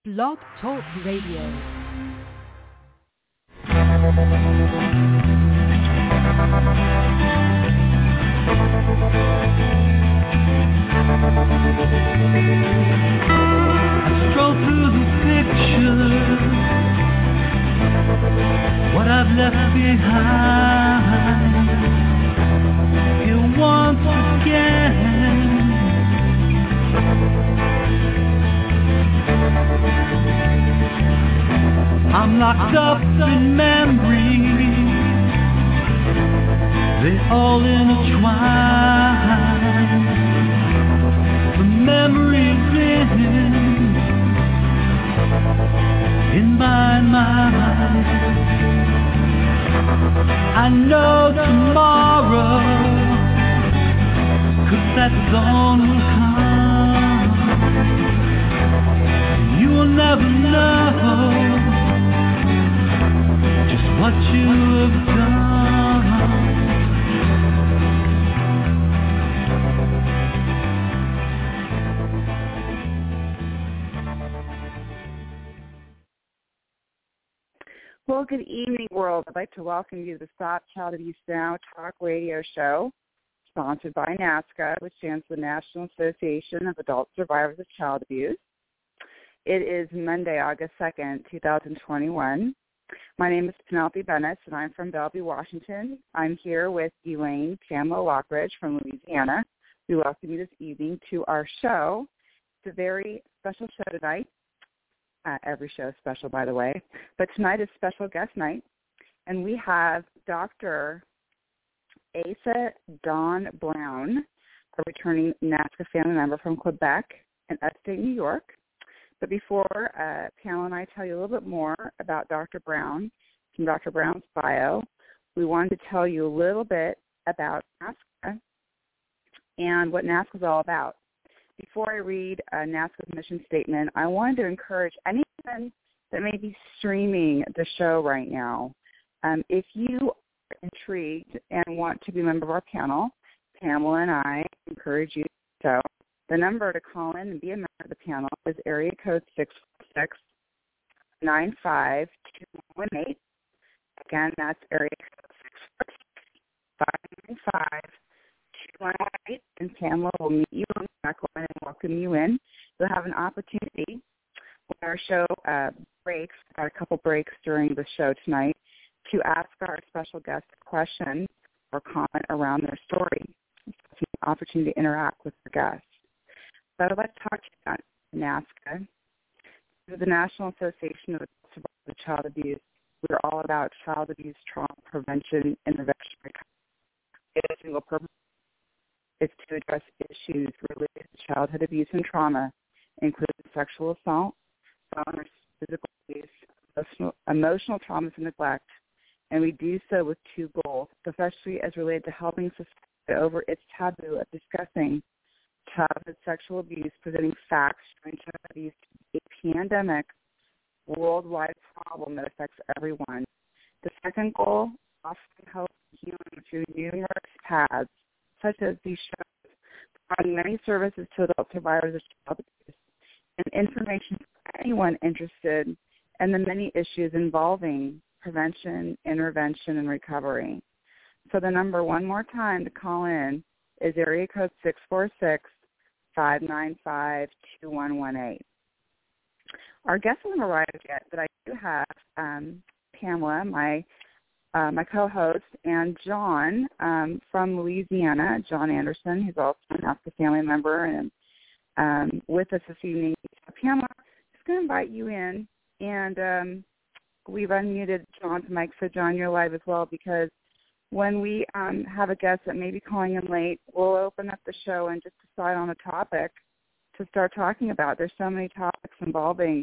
Blog Talk Radio. Stroll through the pictures, what I've left behind. Here once again, I'm locked up in memories, they all intertwine. The memories in my mind. I know tomorrow, 'cause that dawn will come. You will never know just what you have done. Well, good evening, world. I'd like to welcome you to the Stop Child Abuse Now Talk Radio Show, sponsored by NAASCA, which stands for the National Association of Adult Survivors of Child Abuse. It is Monday, August 2nd, 2021. My name is Penelope Bennett, and I'm from Bellevue, Washington. I'm here with Elaine Pamela Lockridge from Louisiana. We welcome you this evening to our show. It's a very special show tonight. Every show is special, by the way. But tonight is special guest night. And we have Dr. Asa Dawn Brown, a returning NAASCA family member from Quebec in upstate New York. But before Pamela and I tell you a little bit more about Dr. Brown, from Dr. Brown's bio, we wanted to tell you a little bit about NAASCA and what NAASCA is all about. Before I read NAASCA's mission statement, I wanted to encourage anyone that may be streaming the show right now, if you are intrigued and want to be a member of our panel, Pamela and I encourage you to do so. The number to call in and be a member of the panel is area code 646-95218. Again, that's area code 646-595-2118, and Pamela will meet you on the back line and welcome you in. You'll have an opportunity when our show breaks, got a couple breaks during the show tonight, to ask our special guest a question or comment around their story. It's an opportunity to interact with the guest. So I'd like to talk to you about NAASCA. This is the National Association of Adult Survivors of Child Abuse. We're all about child abuse, trauma prevention, intervention, recovery. Its single purpose is to address issues related to childhood abuse and trauma, including sexual assault, violence, physical abuse, emotional traumas, and neglect. And we do so with two goals, especially as related to helping society get over its taboo of discussing childhood sexual abuse, presenting facts showing child abuse to be a pandemic, worldwide problem that affects everyone. The second goal, offering help healing through numerous paths, such as these shows, providing many services to adult survivors of child abuse, and information for anyone interested in the many issues involving prevention, intervention, and recovery. So the number one more time to call in is area code 646-595-2118. Our guest hasn't arrived yet, but I do have Pamela, my co-host, and John from Louisiana, John Anderson, who's also an NAASCA family member and with us this evening. So Pamela, I'm just going to invite you in, and we've unmuted John's mic, so John, you're live as well, because when we have a guest that may be calling in late, we'll open up the show and just decide on a topic to start talking about. There's so many topics involving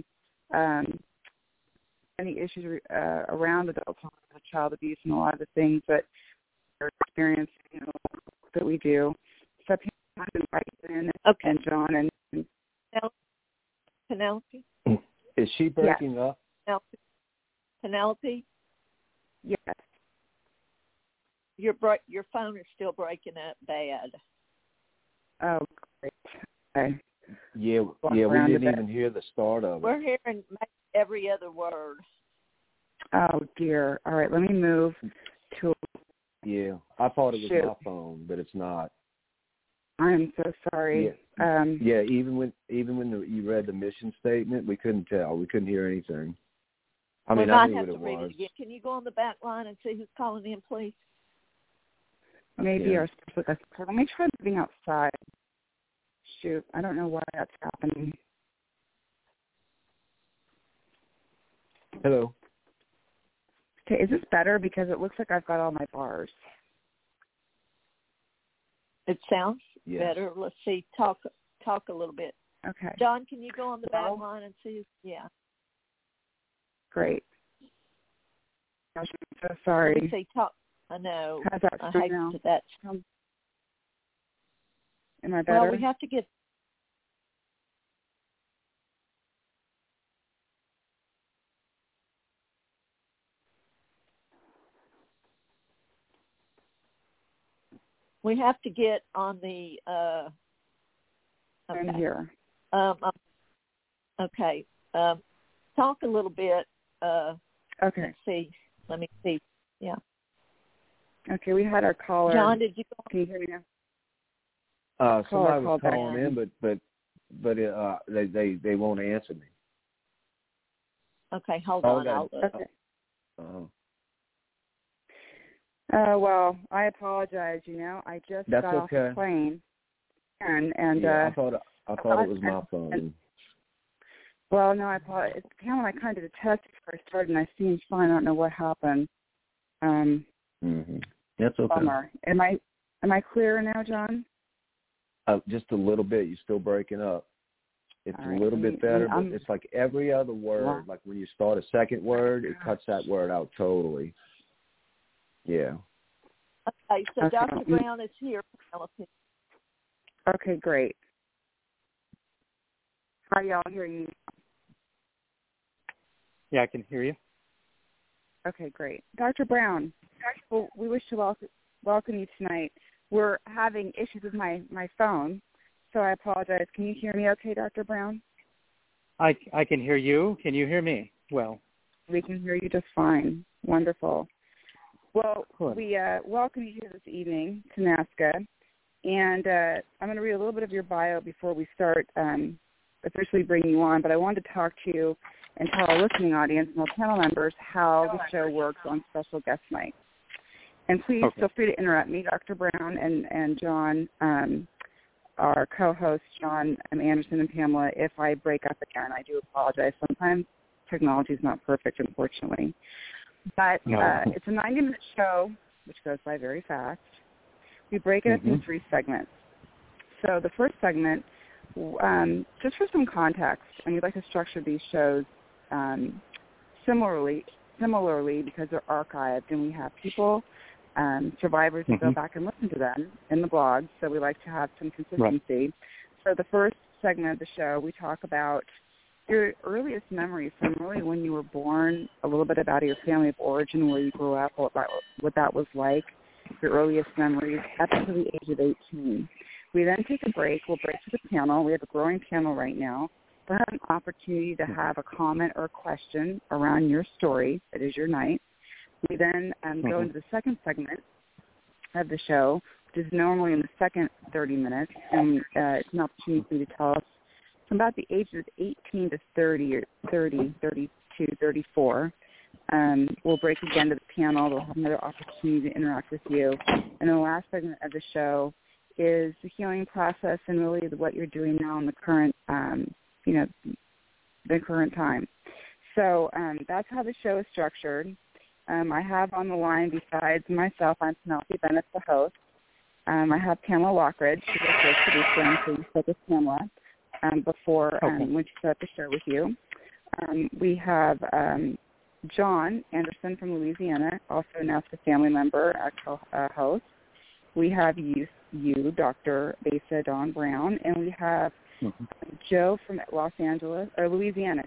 many issues around adult child abuse and a lot of the things that we're experiencing that we do. So Pamela, I invite you in, okay. And John and Penelope. Is she breaking up? Penelope? Yes. Your phone is still breaking up bad. Oh, great. Okay. Yeah, we didn't even hear the start of it. We're hearing every other word. Oh, dear. All right, let me move to... Yeah, I thought it was my phone, but it's not. I'm so sorry. Yeah, even when you read the mission statement, we couldn't tell. We couldn't hear anything. I mean, I knew what it was. It again. Can you go on the back line and see who's calling in, please? Maybe our special guest. Let me try moving outside. Shoot, I don't know why that's happening. Hello. Okay, is this better? Because it looks like I've got all my bars. It sounds better. Let's see. Talk a little bit. Okay. John, can you go on the back line and see? Yeah. Great. Gosh, I'm so sorry. Let me see. Talk. I know. How's that I now? hate that. Am I better? Well, we have to get... We have to get on the... I'm here. Okay. Talk a little bit. Okay. Let's see. Let me see. Yeah. Okay, we had our caller. John, did you go? Can you hear me now? Somebody was calling in, but they won't answer me. Okay, hold on. I'll look. Okay. Well, I apologize. I just got off the plane, and I thought it was my phone. Well, no, I apologize. Cameron, I kind of did a test before I started, and I seemed fine. I don't know what happened. That's okay. Bummer. Am I clearer now, John? Just a little bit. You're still breaking up. It's a little bit better, but it's like every other word. Like when you start a second word, it cuts that word out totally. Yeah. Okay, so Dr. Brown is here. Okay, great. How are y'all hearing me? Yeah, I can hear you. Okay, great. Dr. Brown, well, we wish to welcome you tonight. We're having issues with my phone, so I apologize. Can you hear me okay, Dr. Brown? I can hear you. Can you hear me? Well, we can hear you just fine. Wonderful. Well, good. We welcome you here this evening to NAASCA, and I'm going to read a little bit of your bio before we start officially bringing you on, but I wanted to talk to you and tell our listening audience and our panel members how the show works on special guest night. And please feel free to interrupt me, Dr. Brown and John, our co-hosts, John Anderson and Pamela, if I break up again. I do apologize. Sometimes technology is not perfect, unfortunately. But it's a 90-minute show, which goes by very fast. We break it up in 3 segments. So the first segment, just for some context, and we'd like to structure these shows similarly because they're archived, and we have people, survivors that go back and listen to them in the blog, so we like to have some consistency. Right. So the first segment of the show, we talk about your earliest memories from really when you were born, a little bit about your family of origin, where you grew up, what that was like, your earliest memories, up to the age of 18. We then take a break. We'll break to the panel. We have a growing panel right now. We'll have an opportunity to have a comment or a question around your story. That is your night. We then go into the second segment of the show, which is normally in the second 30 minutes, and it's an opportunity to tell us about the ages 18 to 30, or 30, 32, 34. We'll break again to the panel. We'll have another opportunity to interact with you. And the last segment of the show is the healing process and really what you're doing now in the current, the current time. So that's how the show is structured. I have on the line, besides myself, I'm Penelope Bennett, the host. I have Pamela Lockridge, she's our first producer, and so you spoke with Pamela before when she set up the show with you. We have John Anderson from Louisiana, also a NAASCA family member, our co-host. We have you, Dr. Asa Dawn Brown, and we have Joe from Louisiana,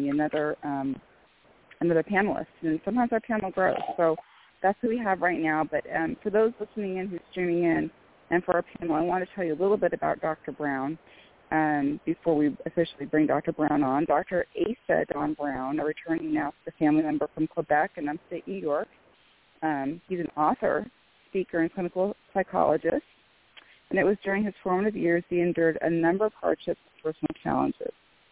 another panelist. And sometimes our panel grows. So that's who we have right now. But for those listening in who's streaming in, and for our panel, I want to tell you a little bit about Dr. Brown. before we officially bring Dr. Brown on. Dr. Asa Don Brown, a returning now family member from Quebec in upstate New York. He's an author, speaker, and clinical psychologist. And it was during his formative years he endured a number of hardships and personal challenges.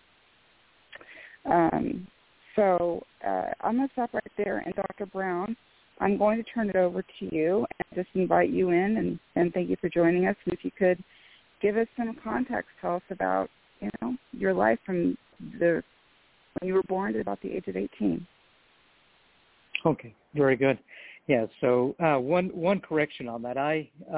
So I'm going to stop right there. And Dr. Brown, I'm going to turn it over to you and just invite you in and thank you for joining us. And if you could give us some context, tell us about, your life from when you were born to about the age of 18. Okay, very good. Yeah, so one correction on that.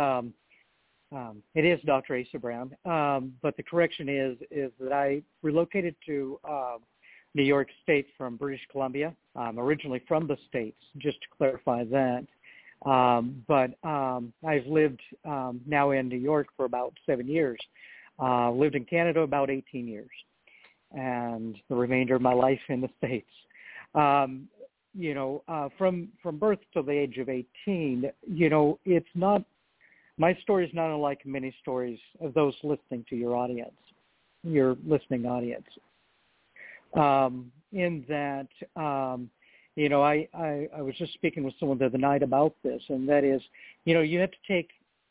It is Dr. Asa Brown, but the correction is that I relocated to New York State from British Columbia. I'm originally from the States, just to clarify that. But I've lived now in New York for about 7 years. Lived in Canada about 18 years, and the remainder of my life in the States. From birth to the age of 18, it's not, my story is not unlike many stories of those listening to your listening audience. In that, I was just speaking with someone the other night about this, and that is, you have to take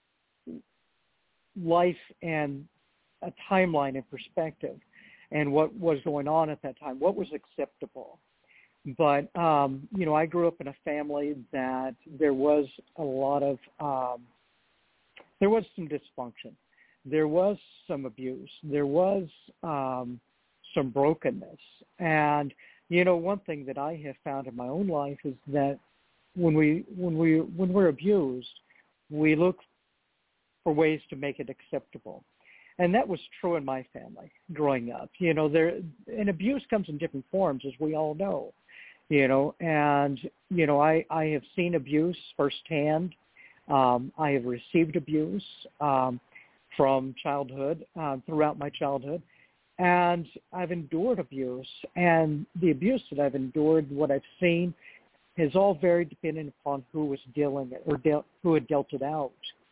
life and a timeline in perspective and what was going on at that time, what was acceptable. But, I grew up in a family that there was a lot of, there was some dysfunction. There was some abuse. There was some brokenness. And, one thing that I have found in my own life is that when we're abused, we look for ways to make it acceptable. And that was true in my family growing up. And abuse comes in different forms, as we all know. I have seen abuse firsthand. I have received abuse from childhood, throughout my childhood, and I've endured abuse. And the abuse that I've endured, what I've seen, has all very dependent upon who was dealing it or who had dealt it out.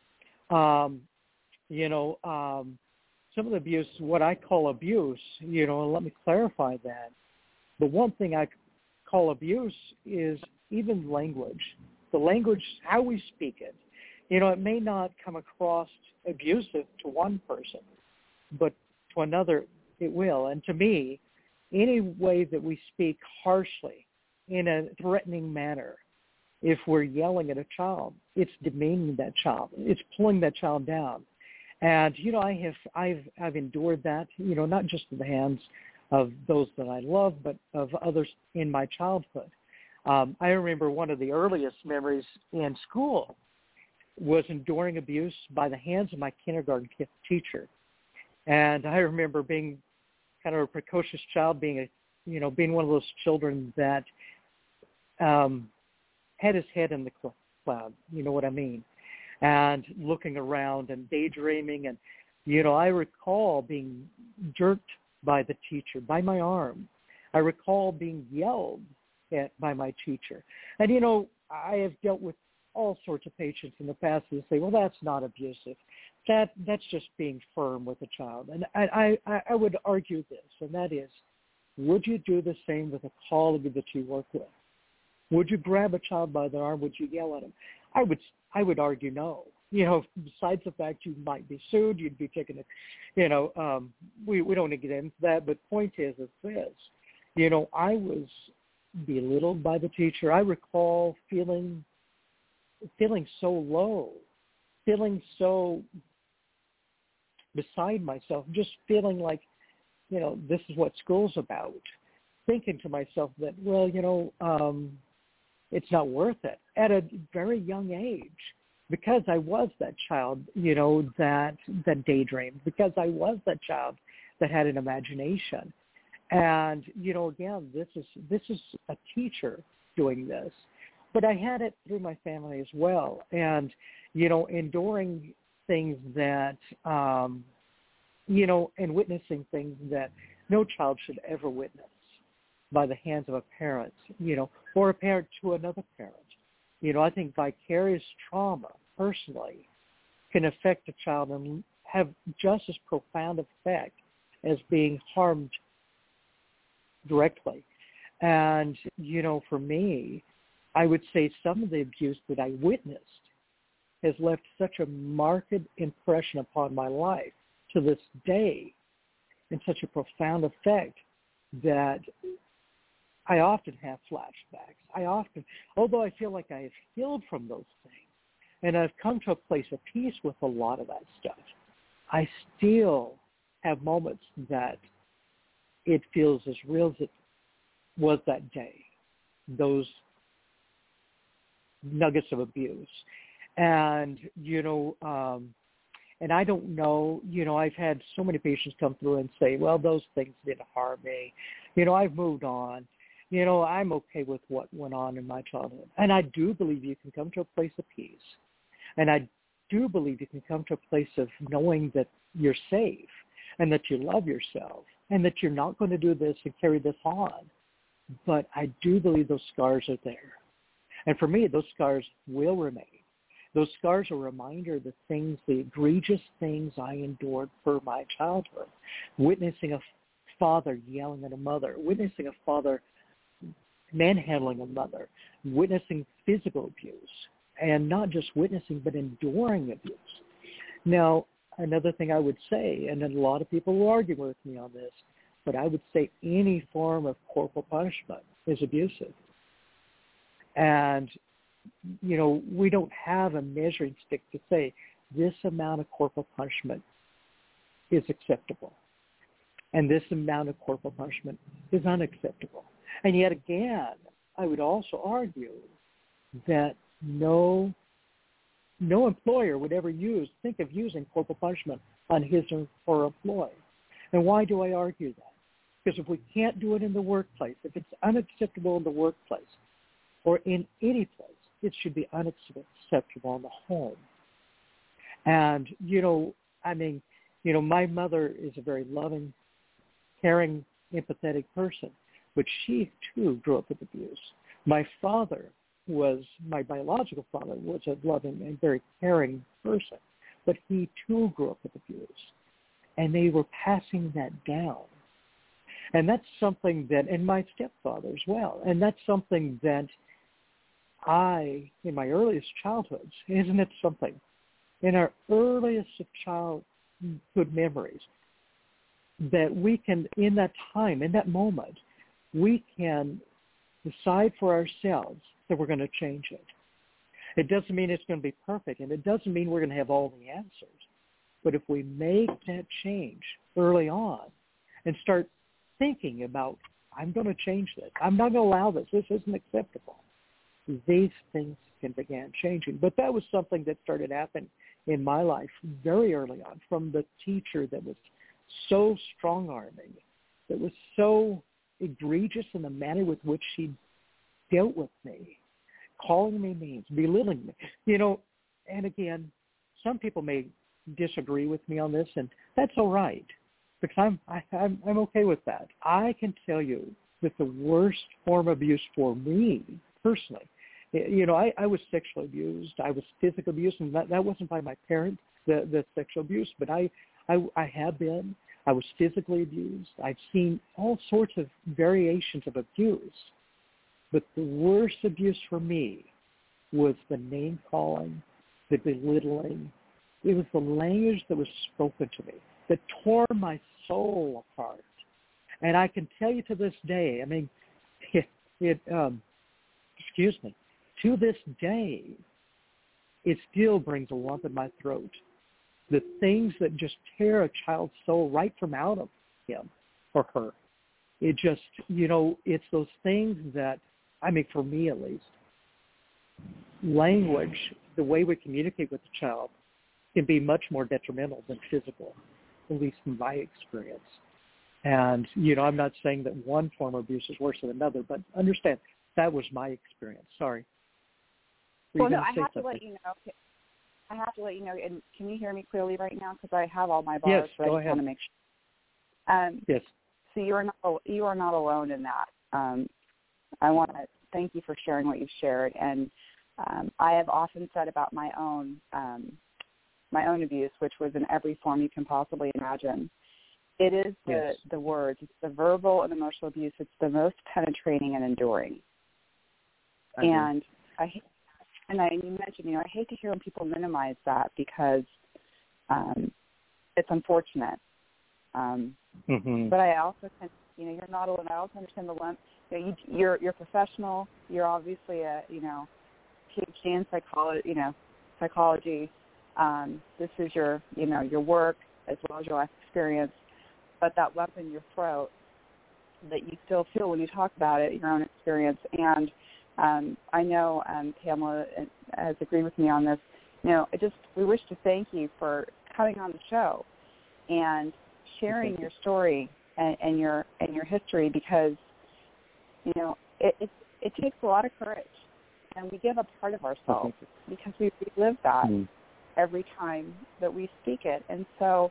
Some of the abuse, what I call abuse, and let me clarify that. The one thing I call abuse is even language. The language, how we speak it. It may not come across abusive to one person, but to another it will. And to me, any way that we speak harshly in a threatening manner, if we're yelling at a child, it's demeaning that child. It's pulling that child down. And, I've endured that, not just at the hands of those that I love, but of others in my childhood. I remember one of the earliest memories in school was enduring abuse by the hands of my kindergarten teacher. And I remember being kind of a precocious child, being one of those children that had his head in the cloud, you know what I mean, and looking around and daydreaming. And, I recall being jerked by the teacher, by my arm. I recall being yelled at by my teacher. And, I have dealt with all sorts of patients in the past who say, well, that's not abusive. That's just being firm with a child. And I would argue this, and that is, would you do the same with a colleague that you work with? Would you grab a child by the arm? Would you yell at him? I would argue no. Besides the fact you might be sued, you'd be taken. We don't need to get into that. But point is this. I was belittled by the teacher. I recall feeling so low, feeling so beside myself, just feeling like, this is what school's about. Thinking to myself that, well, it's not worth it at a very young age, because I was that child, that daydreamed, because I was that child that had an imagination. And, again, this is a teacher doing this. But I had it through my family as well. And, enduring things that, and witnessing things that no child should ever witness by the hands of a parent, or a parent to another parent. I think vicarious trauma, personally, can affect a child and have just as profound effect as being harmed directly. And, for me, I would say some of the abuse that I witnessed has left such a marked impression upon my life to this day, and such a profound effect, that I often have flashbacks. Although I feel like I have healed from those things, and I've come to a place of peace with a lot of that stuff, I still have moments that it feels as real as it was that day, those nuggets of abuse. And, and I don't know, I've had so many patients come through and say, well, those things didn't harm me. I've moved on. I'm okay with what went on in my childhood. And I do believe you can come to a place of peace. And I do believe you can come to a place of knowing that you're safe and that you love yourself and that you're not going to do this and carry this on. But I do believe those scars are there. And for me, those scars will remain. Those scars are a reminder of the things, the egregious things I endured for my childhood. Witnessing a father yelling at a mother, witnessing a father manhandling a mother, witnessing physical abuse, and not just witnessing but enduring abuse. Now, another thing I would say, and a lot of people will argue with me on this, but I would say any form of corporal punishment is abusive. And, we don't have a measuring stick to say this amount of corporal punishment is acceptable and this amount of corporal punishment is unacceptable. And yet again, I would also argue that no employer would ever think of using corporal punishment on his or her employee. And why do I argue that? Because if we can't do it in the workplace, if it's unacceptable in the workplace or in any place, it should be unacceptable in the home. And, my mother is a very loving, caring, empathetic person, but she too grew up with abuse. My father my biological father was a loving and very caring person, but he too grew up with abuse. And they were passing that down. And that's something that, and my stepfather as well, and that's something that in my earliest childhoods, isn't it something? In our earliest of childhood memories, that we can, in that time, in that moment, we can decide for ourselves that we're going to change it. It doesn't mean it's going to be perfect, and it doesn't mean we're going to have all the answers. But if we make that change early on and start thinking about, I'm going to change this, I'm not going to allow this, this isn't acceptable, these things can begin changing. But that was something that started happening in my life very early on, from the teacher that was so strong-arming, that was so egregious in the manner with which she dealt with me, calling me names, belittling me. And again, some people may disagree with me on this, and that's all right, because I'm okay with that. I can tell you that the worst form of abuse for me personally, I was sexually abused. I was physically abused, and that wasn't by my parents, the sexual abuse, but I have been. I was physically abused. I've seen all sorts of variations of abuse. But the worst abuse for me was the name-calling, the belittling. It was the language that was spoken to me that tore my soul apart. And I can tell you to this day, to this day, it still brings a lump in my throat. The things that just tear a child's soul right from out of him or her. It just, it's those things that, for me at least, language, the way we communicate with the child, can be much more detrimental than physical, at least in my experience. And, I'm not saying that one form of abuse is worse than another, but understand, that was my experience. Sorry. Well, no, I have to let you know. And can you hear me clearly right now? Because I have all my bars, yes, but I just want to make sure. Yes. So you are not alone in that. I want to thank you for sharing what you've shared. And I have often said about my own abuse, which was in every form you can possibly imagine. It is the words. It's the verbal and emotional abuse. It's the most penetrating and enduring. And you mentioned, I hate to hear when people minimize that because it's unfortunate. But I also can, you're not alone. I also understand the lump. You're professional. You're obviously a PhD in psychology. This is your work as well as your life experience. But that lump in your throat that you still feel when you talk about it, your own experience. And I know Pamela has agreed with me on this. We wish to thank you for coming on the show and sharing your story and your history, because it takes a lot of courage, and we give a part of ourselves because we relive that every time that we speak it. And so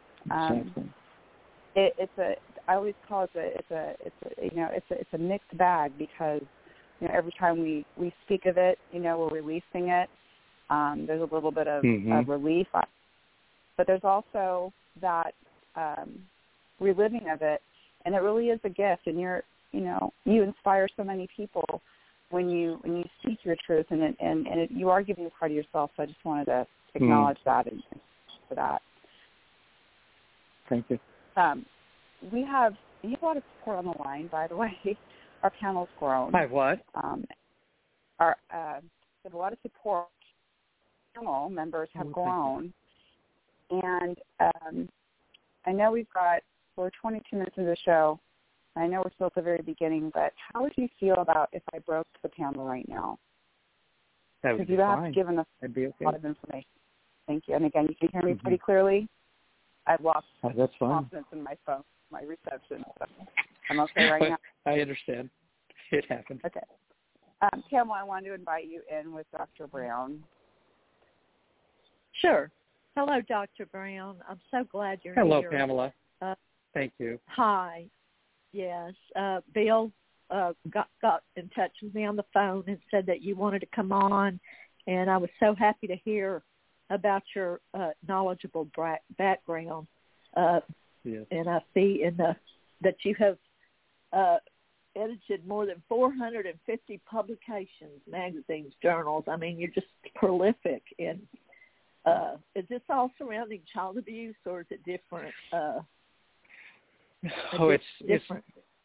I always call it it's a mixed bag, because every time we speak of it, we're releasing it. There's a little bit of relief, but there's also that reliving of it, and it really is a gift. And you inspire so many people when you speak your truth, and you are giving a part of yourself. So I just wanted to acknowledge that and for that. Thank you. You have a lot of support on the line, by the way. Our panel's grown. Hi, what? We have a lot of support. Panel members have grown, and I know we're 22 minutes into the show. I know we're still at the very beginning, but how would you feel about if I broke the panel right now? That would be fine. fine. Have given us That'd be okay. a lot of information. Thank you. And again, you can hear me pretty clearly. I've lost that's fine. confidence in my phone, my reception. So I'm okay right now. I understand. It happened. Okay. Pamela, I wanted to invite you in with Dr. Brown. Sure. Hello, Dr. Brown. I'm so glad you're here. Hello, Pamela. Thank you. Hi. Yes. Bill got in touch with me on the phone and said that you wanted to come on, and I was so happy to hear about your knowledgeable background. Yes. And I see that you have edited more than 450 publications, magazines, journals. I mean, you're just prolific. And is this all surrounding child abuse, or is it different? It's different.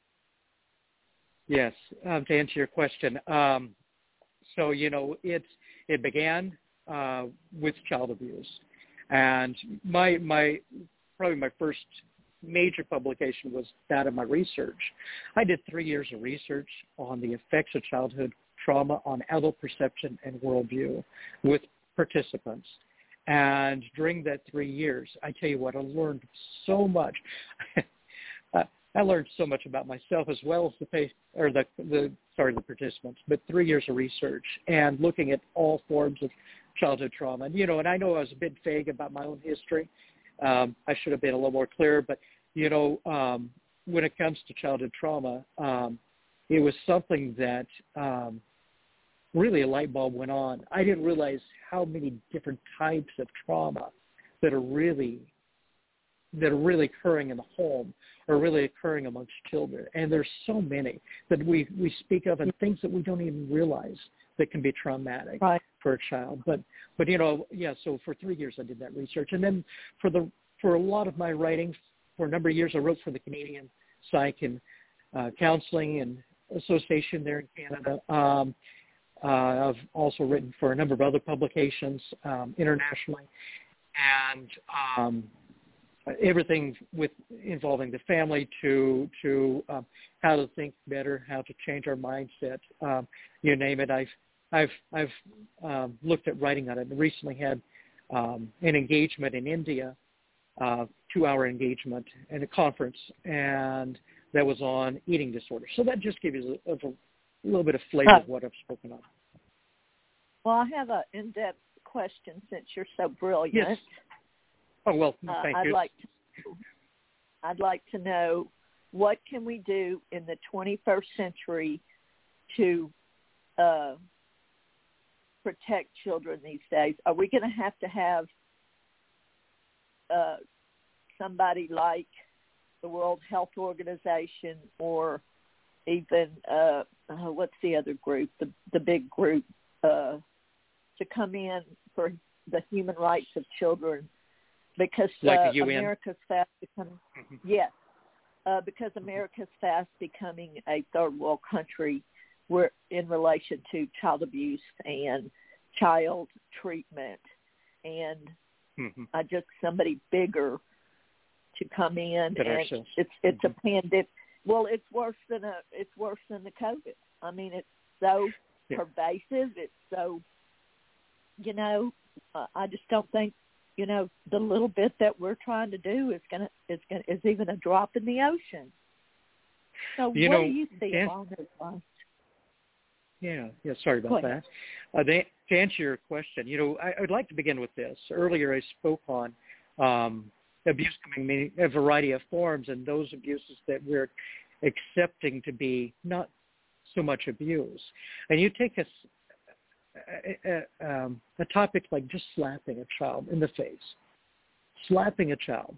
Yes. To answer your question, so it began with child abuse, and probably my first major publication was that of my research. I did 3 years of research on the effects of childhood trauma on adult perception and worldview with participants. And during that 3 years, I tell you what, I learned so much. I learned so much about myself as well as the participants. But 3 years of research and looking at all forms of childhood trauma. And I know I was a bit vague about my own history. I should have been a little more clear. But when it comes to childhood trauma, it was something that really a light bulb went on. I didn't realize how many different types of trauma that are really occurring in the home or really occurring amongst children. And there's so many that we speak of, and things that we don't even realize that can be traumatic for a child. But so for 3 years I did that research. And then for a lot of my writing, for a number of years I wrote for the Canadian Psych and Counseling and Association there in Canada. I've also written for a number of other publications internationally, and everything involving the family to how to think better, how to change our mindset. You name it. I've looked at writing on it. And recently had an engagement in India, 2-hour engagement at a conference, and that was on eating disorders. So that just gives you a little bit of flavor of what I've spoken on. Well, I have an in-depth question since you're so brilliant. Yes. Oh, well, thank you. I'd like to know, what can we do in the 21st century to protect children these days? Are we going to have somebody like the World Health Organization or even what's the other group, the big group, to come in for the human rights of children, because like the UN? America's fast becoming yes, because America's fast becoming a third world country, where in relation to child abuse and child treatment, and I just somebody bigger to come in, and it's a pandemic. Well, it's worse than the COVID. I mean, it's so pervasive. It's so, I just don't think, the little bit that we're trying to do is even a drop in the ocean. So what do you think along those lines? Yeah. Sorry about that. To answer your question, I would like to begin with this. Earlier, I spoke on abuse coming in a variety of forms, and those abuses that we're accepting to be not so much abuse. And you take a topic like just slapping a child in the face. Slapping a child.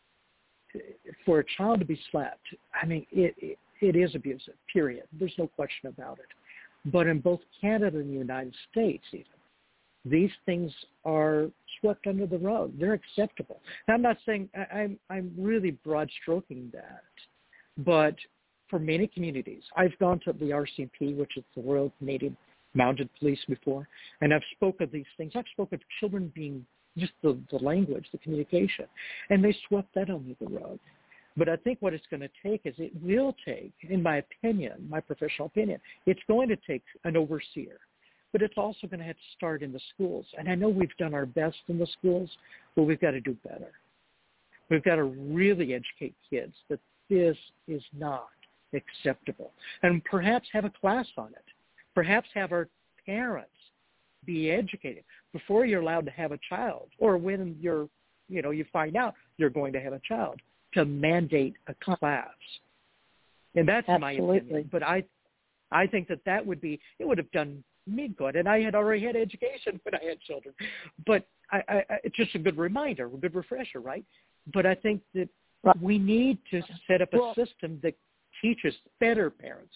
For a child to be slapped, I mean, it is abusive, period. There's no question about it. But in both Canada and the United States, even, these things are swept under the rug. They're acceptable. Now, I'm not saying I'm really broad stroking that, but for many communities, I've gone to the RCMP, which is the Royal Canadian Mounted Police, before, and I've spoken of these things. I've spoken of children being just the language, the communication, and they swept that under the rug. But I think what it's going to take is it will take, in my opinion, my professional opinion, it's going to take an overseer. But it's also going to have to start in the schools. And I know we've done our best in the schools, but we've got to do better. We've got to really educate kids that this is not acceptable. And perhaps have a class on it. Perhaps have our parents be educated before you're allowed to have a child, or when you find out you're going to have a child, to mandate a class. And that's my opinion. But I think that would have done me good. And I had already had education when I had children. But it's just a good reminder, a good refresher, right? But I think that we need to set up a system that teaches better parents.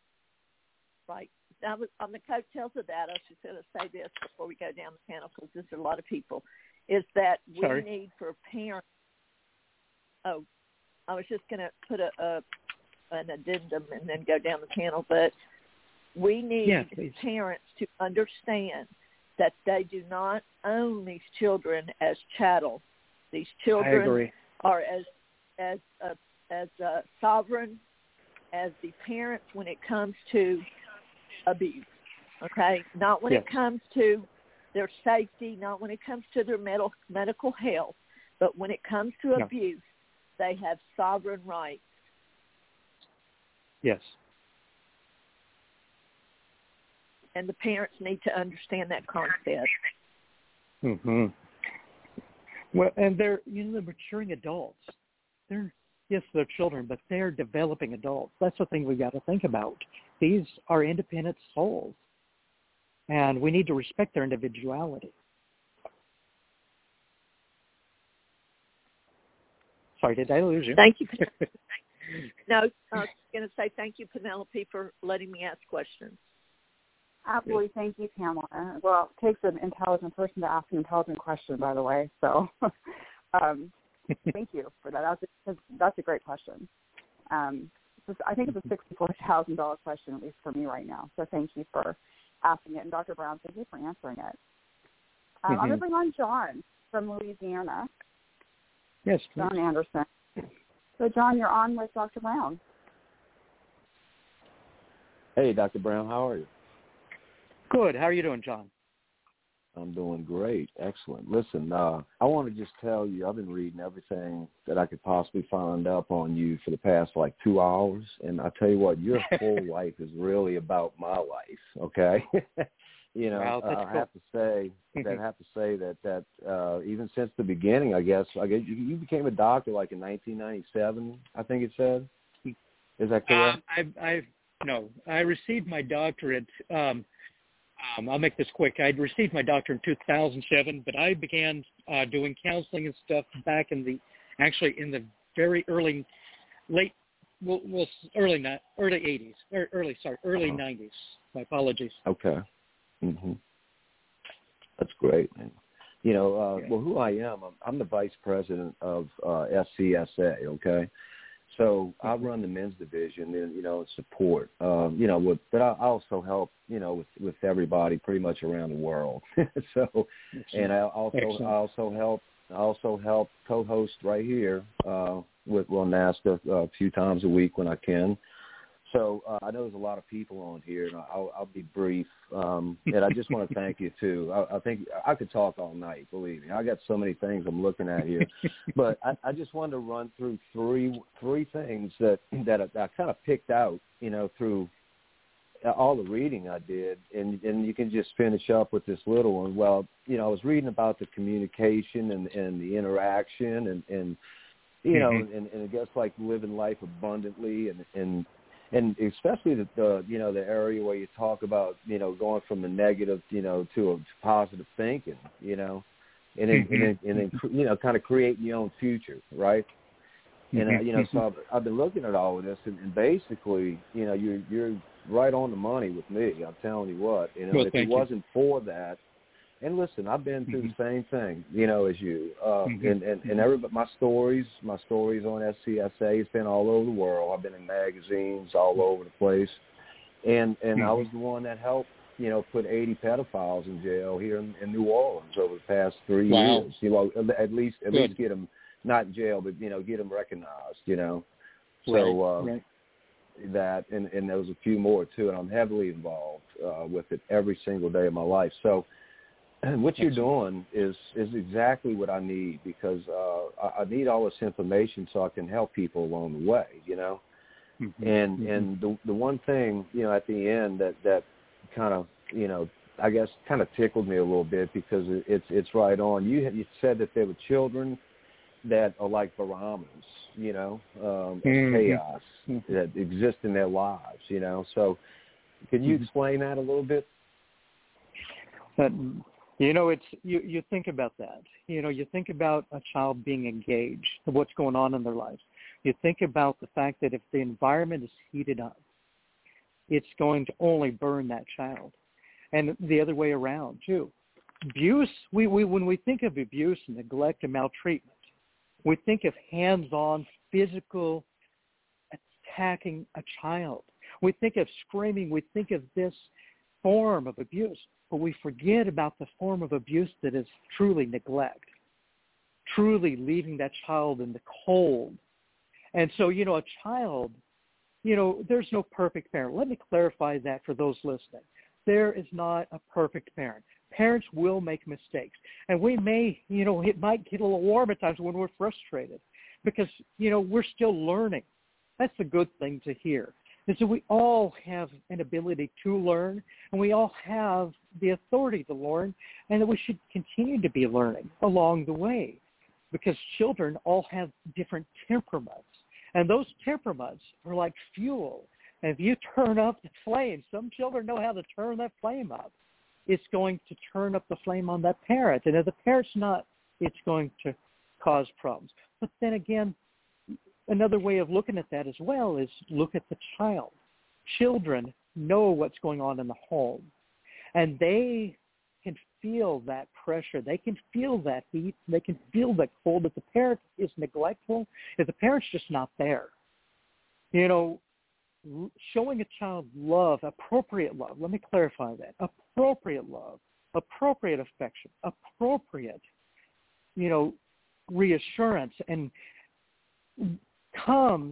Right. Now, on the coattails of that, I was just going to say this before we go down the panel, because there's a lot of people, is that we need for parents. Oh, I was just going to put an addendum and then go down the panel, but we need parents to understand that they do not own these children as chattel. These children are as sovereign as the parents when it comes to abuse. Okay, not when it comes to their safety, not when it comes to their medical health, but when it comes to abuse, they have sovereign rights. Yes. And the parents need to understand that concept. Mm-hmm. Well, and they're maturing adults. They're children, but they're developing adults. That's the thing we've got to think about. These are independent souls, and we need to respect their individuality. Sorry, did I lose you? Thank you. No, I was going to say thank you, Penelope, for letting me ask questions. Absolutely. Thank you, Pamela. Well, it takes an intelligent person to ask an intelligent question, by the way. So thank you for that. That's a great question. I think it's a $64,000 question, at least for me right now. So thank you for asking it. And Dr. Brown, thank you for answering it. I'm going to bring on John from Louisiana. Yes, please. John Anderson. So, John, you're on with Dr. Brown. Hey, Dr. Brown, how are you? Good. How are you doing, John? I'm doing great. Excellent. Listen, I want to just tell you, I've been reading everything that I could possibly find up on you for the past, 2 hours. And I tell you what, your whole life is really about my life, okay? Wow, I have to say that even since the beginning, I guess you became a doctor in 1997, I think it said. Is that correct? I received my doctorate. I'll make this quick. I'd received my doctorate in 2007, but I began doing counseling and stuff back in the very early early 80s, early 90s. My apologies. Okay. That's great, man. Well, who I am, I'm the vice president of SCSA, okay? So I run the men's division and, support, but I also help, with everybody pretty much around the world. So, and I also help co-host right here with NASTA a few times a week when I can. So I know there's a lot of people on here, and I'll be brief. And I just want to thank you, too. I think I could talk all night, believe me. I got so many things I'm looking at here. But I just wanted to run through three things that I kind of picked out, through all the reading I did. And you can just finish up with this little one. Well, I was reading about the communication and the interaction and and I guess like living life abundantly and especially the area where you talk about, going from the negative, to a positive thinking, and then kind of creating your own future, right? And, so I've been looking at all of this and basically, you're right on the money with me. I'm telling you what, if it wasn't for that, and listen, I've been through the same thing, as you, and everybody, my stories on SCSA has been all over the world. I've been in magazines all over the place, and I was the one that helped, put 80 pedophiles in jail here in New Orleans over the past 3 years. At least get them not in jail, but get them recognized. So that, and there was a few more too, and I'm heavily involved with it every single day of my life. So. And what you're doing is exactly what I need because I need all this information so I can help people along the way, And the one thing, at the end that kind of, I guess kind of tickled me a little bit because it's right on. You said that there were children that are like barometers, of chaos that exist in their lives, So can you explain that a little bit? It's you think about that. You think about a child being engaged, what's going on in their lives. You think about the fact that if the environment is heated up, it's going to only burn that child. And the other way around, too. Abuse, when we think of abuse, neglect, and maltreatment, we think of hands-on physical attacking a child. We think of screaming. We think of this form of abuse. But we forget about the form of abuse that is truly neglect, truly leaving that child in the cold. And so, a child, there's no perfect parent. Let me clarify that for those listening. There is not a perfect parent. Parents will make mistakes. And we may, it might get a little warm at times when we're frustrated because, we're still learning. That's a good thing to hear. And so we all have an ability to learn, and we all have the authority to learn, and that we should continue to be learning along the way because children all have different temperaments. And those temperaments are like fuel. And if you turn up the flame, some children know how to turn that flame up. It's going to turn up the flame on that parent. And if the parent's not, it's going to cause problems. But then again, another way of looking at that as well is look at the child. Children know what's going on in the home, and they can feel that pressure. They can feel that heat. They can feel that cold. If the parent is neglectful, if the parent's just not there, showing a child love, appropriate love, let me clarify that, appropriate love, appropriate affection, appropriate, reassurance, and comes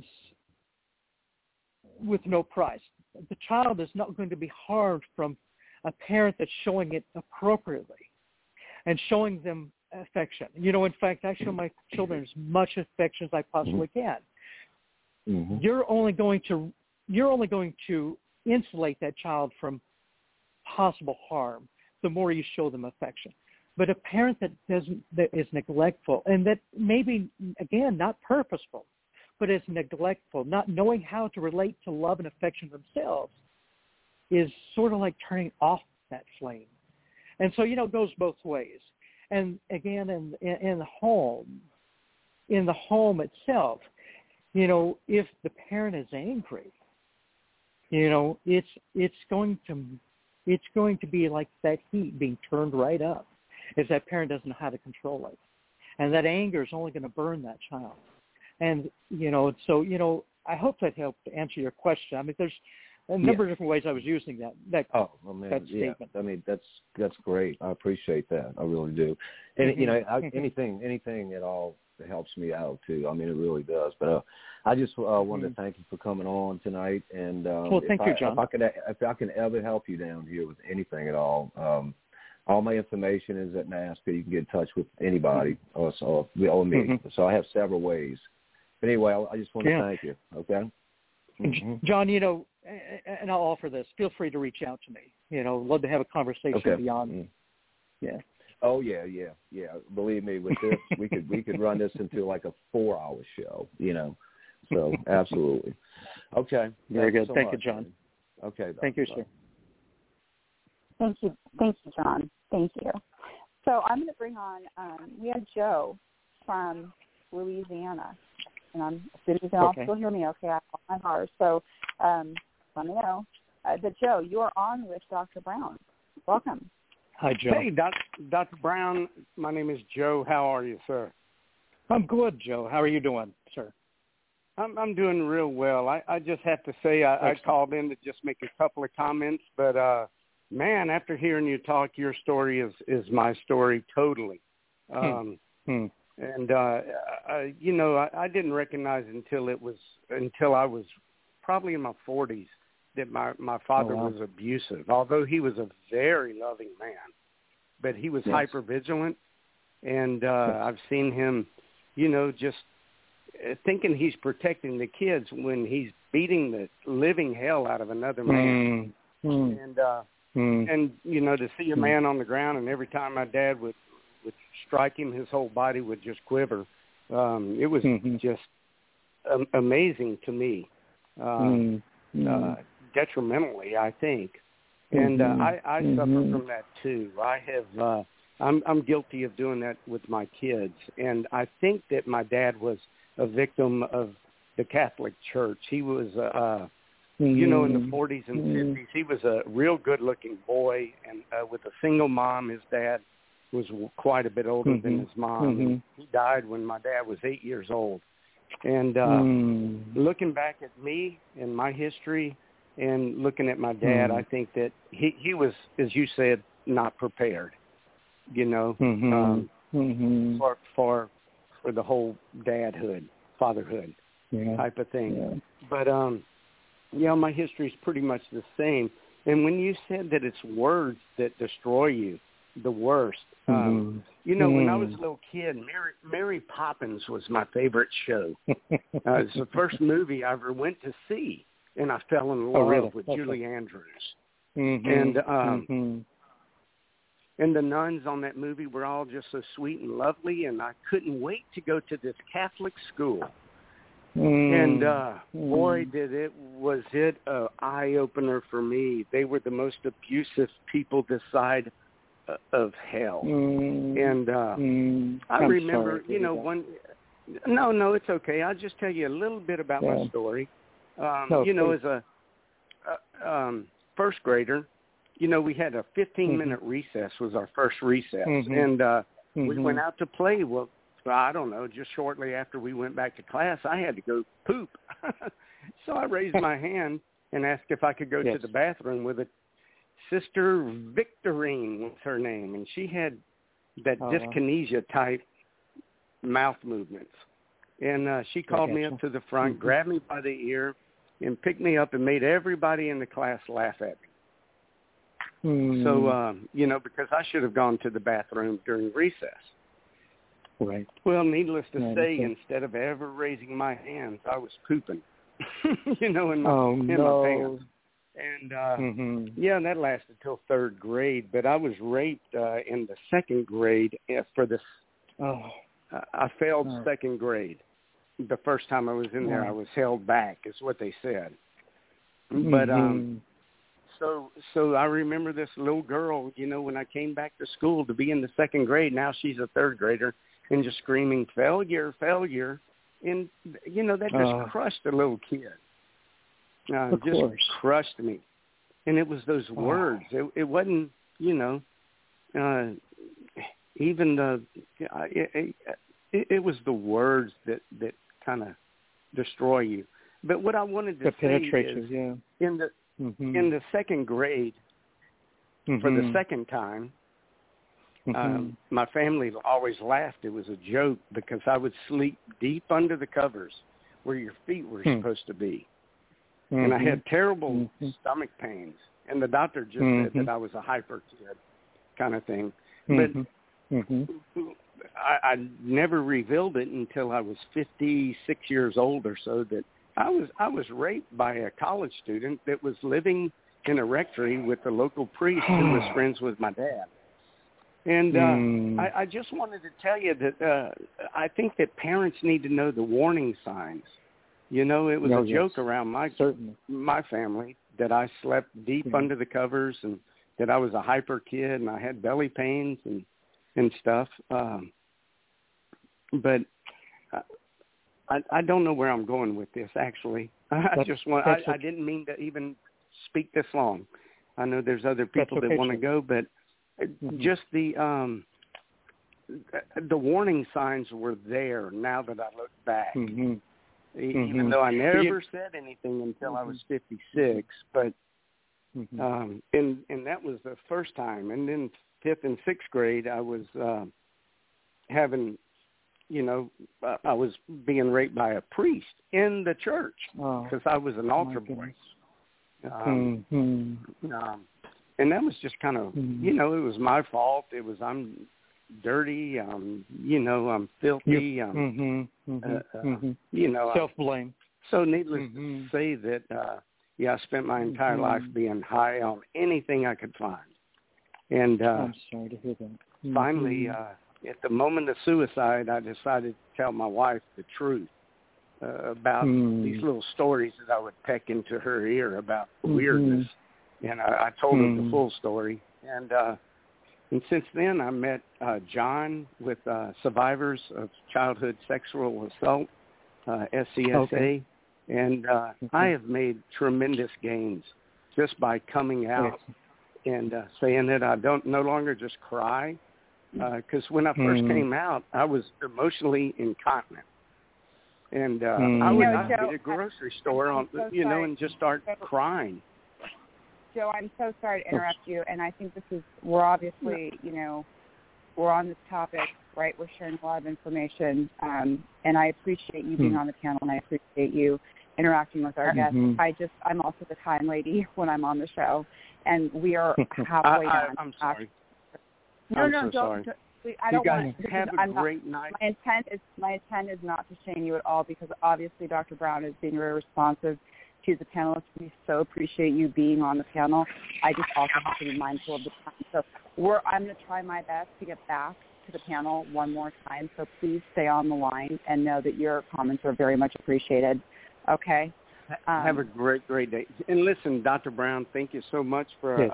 with no price. The child is not going to be harmed from a parent that's showing it appropriately and showing them affection. In fact, I show my children as much affection as I possibly can. Mm-hmm. You're only going to insulate that child from possible harm the more you show them affection. But a parent that is neglectful, and that maybe, again, not purposeful, but is neglectful, not knowing how to relate to love and affection themselves, is sort of like turning off that flame. And so, it goes both ways. And again, in the home itself, if the parent is angry, it's going to be like that heat being turned right up, if that parent doesn't know how to control it, and that anger is only going to burn that child. And so I hope that helped answer your question. I mean, there's a number of different ways I was using that statement. Yeah. I mean, that's great. I appreciate that. I really do. And anything at all that helps me out too. I mean, it really does. But I just wanted to thank you for coming on tonight. And thank you, John. If I can ever help you down here with anything at all, all my information is at NAASCA. You can get in touch with anybody or me. So I have several ways. But anyway, I just want to thank you. Okay. John, and I'll offer this. Feel free to reach out to me. Love to have a conversation beyond. Yeah. Oh yeah. Believe me, with this, we could run this into like a 4-hour show. So absolutely. Okay. Very good. So Thank much, you, John. Man. Okay. Thank you, sir. Thank you, John. Thank you. So I'm going to bring on. We have Joe from Louisiana. And I'm assuming you can all still hear me okay. I have my heart. So let me know. But Joe, you are on with Dr. Brown. Welcome. Hi, Joe. Hey, Dr. Brown. My name is Joe. How are you, sir? I'm good, Joe. How are you doing, sir? I'm doing real well. I just have to say I called in to just make a couple of comments. But, man, after hearing you talk, your story is my story totally. And, I didn't recognize until I was probably in my 40s that my father was abusive, although he was a very loving man. But he was hypervigilant, and I've seen him, just thinking he's protecting the kids when he's beating the living hell out of another man. And, to see a man on the ground, and every time my dad would strike him, his whole body would just quiver. It was just amazing to me, detrimentally, I think. And I suffer from that too. I'm guilty of doing that with my kids. And I think that my dad was a victim of the Catholic Church. He was, in the 40s and 50s, he was a real good-looking boy, and with a single mom. His dad was quite a bit older than his mom. He died when my dad was 8 years old. And looking back at me and my history and looking at my dad, I think that he was, as you said, not prepared, for the whole dadhood, fatherhood type of thing. Yeah. But, my history is pretty much the same. And when you said that it's words that destroy you, the worst. When I was a little kid, Mary Poppins was my favorite show. It's the first movie I ever went to see, and I fell in love with Julie Andrews. And the nuns on that movie were all just so sweet and lovely, and I couldn't wait to go to this Catholic school. And boy, was it an eye-opener for me. They were the most abusive people this side of hell. And I remember, no, it's okay. I'll just tell you a little bit about my story. As a first grader, we had a 15-minute recess was our first recess. And we went out to play. Well, I don't know, just shortly after we went back to class, I had to go poop. So I raised my hand and asked if I could go to the bathroom with a Sister Victorine was her name, and she had that dyskinesia-type mouth movements. And she called me up to the front, grabbed me by the ear, and picked me up and made everybody in the class laugh at me. So, because I should have gone to the bathroom during recess. Right. Well, needless to say, instead of ever raising my hands, I was pooping, in my pants. And, that lasted till third grade. But I was raped in the second grade for this. I failed second grade. The first time I was in there, I was held back, is what they said. But so I remember this little girl, when I came back to school to be in the second grade. Now she's a third grader and just screaming, failure, failure. And, you know, that just crushed a little kid. Just crushed me. And it was those words. It wasn't, you know, even the, it was the words that kind of destroy you. But what I wanted to say is, in the second grade, for the second time, my family always laughed. It was a joke because I would sleep deep under the covers where your feet were supposed to be. And I had terrible stomach pains. And the doctor just said that I was a hyper kid kind of thing. But I never revealed it until I was 56 years old or so, that I was raped by a college student that was living in a rectory with the local priest who was friends with my dad. And I just wanted to tell you that I think that parents need to know the warning signs. You know, it was a joke around my family that I slept deep under the covers and that I was a hyper kid and I had belly pains and stuff. But I don't know where I'm going with this, actually. I didn't mean to even speak this long. I know there's other people that want to go, but just the warning signs were there now that I look back. Even though I never said anything until I was 56, but and that was the first time. And then 5th and 6th grade, I was having, you know, I was being raped by a priest in the church because I was an altar boy. And that was just kind of, you know, it was my fault. It was, I'm dirty. You know, I'm filthy. You know, self-blame. So needless to say that, I spent my entire life being high on anything I could find. And I'm sorry to hear that. Finally, at the moment of suicide, I decided to tell my wife the truth about these little stories that I would peck into her ear about weirdness. And I told her the full story. And since then, I met John with Survivors of Childhood Sexual Assault, SCSA. And I have made tremendous gains just by coming out and saying that I no longer just cry. Because when I first came out, I was emotionally incontinent. And I would not be at a grocery store and just start crying. Joe, I'm so sorry to interrupt you, and I think we're obviously, you know, we're on this topic, right? We're sharing a lot of information, and I appreciate you being on the panel, and I appreciate you interacting with our guests. I'm also the time lady when I'm on the show, and we are halfway done. I'm sorry. No, sorry. I don't want to have a great night. My intent is not to shame you at all, because obviously Dr. Brown is being very responsive to the panelists. We so appreciate you being on the panel. I just also have to be mindful of the time. So I'm going to try my best to get back to the panel one more time. So please stay on the line and know that your comments are very much appreciated. Okay? Have a great day. And listen, Dr. Brown, thank you so much for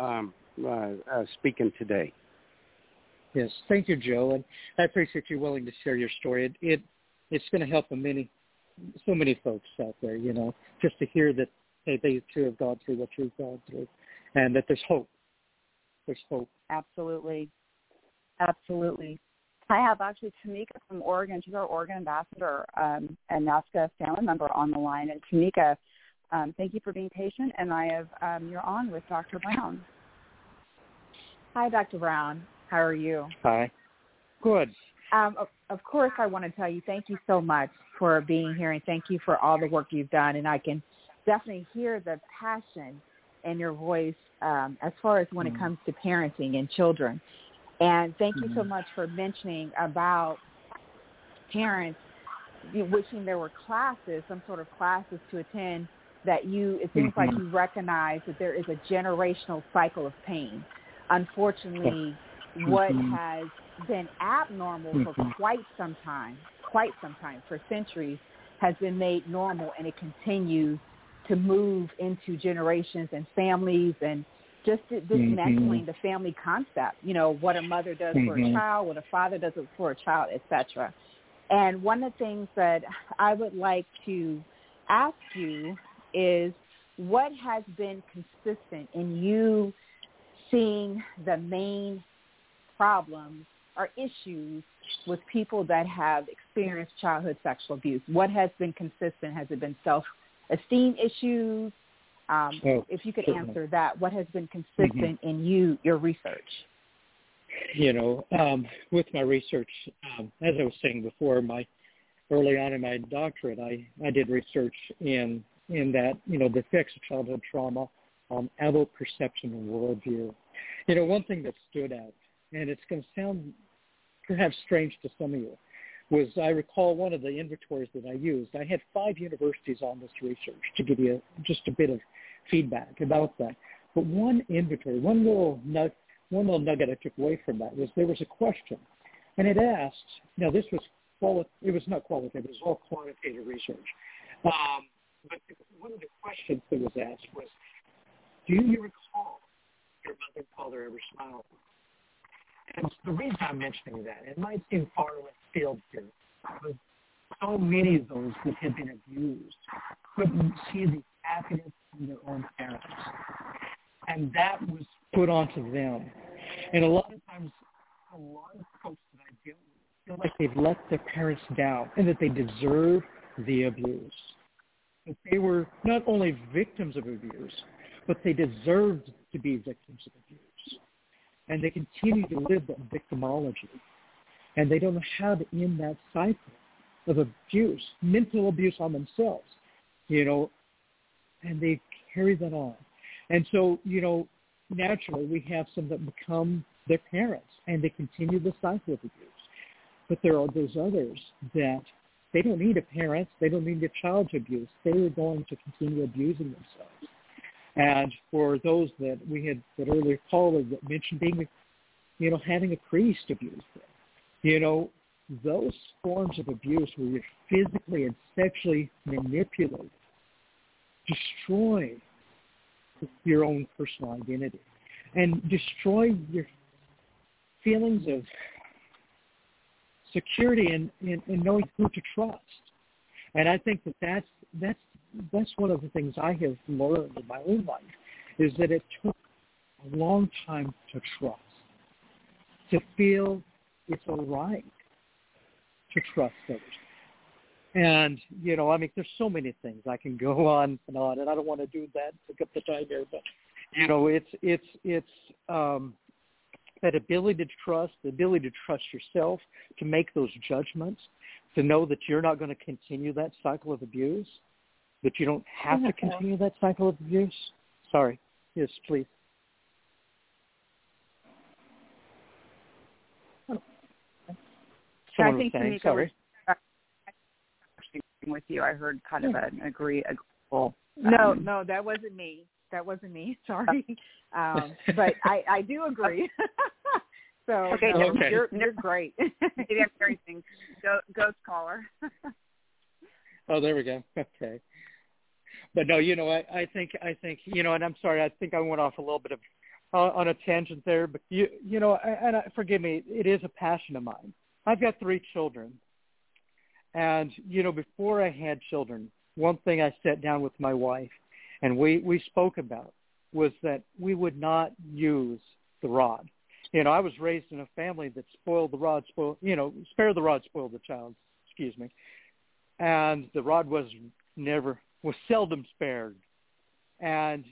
speaking today. Yes, thank you, Joe. And I appreciate you willing to share your story. It's going to help so many folks out there, you know, just to hear that, hey, they too have gone through what you've gone through, and that there's hope. There's hope. Absolutely. Absolutely. I have actually Tamika from Oregon. She's our Oregon ambassador, and NASCA family member on the line. And Tamika, thank you for being patient, and I have you're on with Dr. Brown. Hi, Dr. Brown. How are you? Hi. Good. Of course, I want to tell you thank you so much for being here, and thank you for all the work you've done. And I can definitely hear the passion in your voice as far as when it comes to parenting and children. And thank you so much for mentioning about parents wishing there were classes, some sort of classes to attend, that it seems like you recognize that there is a generational cycle of pain. Unfortunately, what has been abnormal for quite some time, for centuries, has been made normal, and it continues to move into generations and families, and just dismantling the family concept, you know, what a mother does for a child, what a father does for a child, etc. And one of the things that I would like to ask you is, what has been consistent in you seeing the main problems or issues with people that have experienced childhood sexual abuse? What has been consistent? Has it been self-esteem issues? If you could answer that, what has been consistent in your research? With my research, as I was saying before, early on in my doctorate, I did research in that, the effects of childhood trauma on adult perception and worldview. One thing that stood out, and it's going to sound perhaps strange to some of you, was I recall one of the inventories that I used. I had 5 universities on this research to give you just a bit of feedback about that. But one inventory, one little nugget I took away from that was there was a question, and it asked, now this was, it was not qualitative, it was all quantitative research. But one of the questions that was asked was, do you recall your mother and father ever smiled? And the reason I'm mentioning that, it might seem far left field here, but so many of those that had been abused couldn't see the happiness in their own parents. And that was put onto them. And a lot of times, a lot of folks that I deal with feel like they've let their parents down and that they deserve the abuse. That they were not only victims of abuse, but they deserved to be victims of abuse. And they continue to live that victimology. And they don't know how to end that cycle of abuse, mental abuse on themselves, and they carry that on. And so, naturally we have some that become their parents and they continue the cycle of abuse. But there are those others that they don't need a parent, they don't need a child to abuse. They are going to continue abusing themselves. And for those that we had, that earlier caller that mentioned being, having a priest abuse them, those forms of abuse where you're physically and sexually manipulated destroy your own personal identity and destroy your feelings of security and knowing who to trust. And I think that's one of the things I have learned in my own life, is that it took a long time to trust, to feel it's all right to trust others. And, there's so many things I can go on, and I don't want to do that, pick up the time here, but, it's that ability to trust, the ability to trust yourself, to make those judgments, to know that you're not going to continue that cycle of abuse, that you don't have to continue that cycle of abuse. Sorry. Yes, please. Someone was saying, sorry. With you, I heard kind of an agreeable. No, that wasn't me. Sorry, but I do agree. So okay. You're great. Maybe I'm hearing things. Ghost caller. Oh, there we go. Okay. But no, I think, and I'm sorry, I think I went off a little bit of on a tangent there, but forgive me, it is a passion of mine. I've got 3 children. And, before I had children, one thing I sat down with my wife and we spoke about was that we would not use the rod. I was raised in a family that spoiled the rod, spare the rod, spoil the child, excuse me. And the rod was seldom spared. And,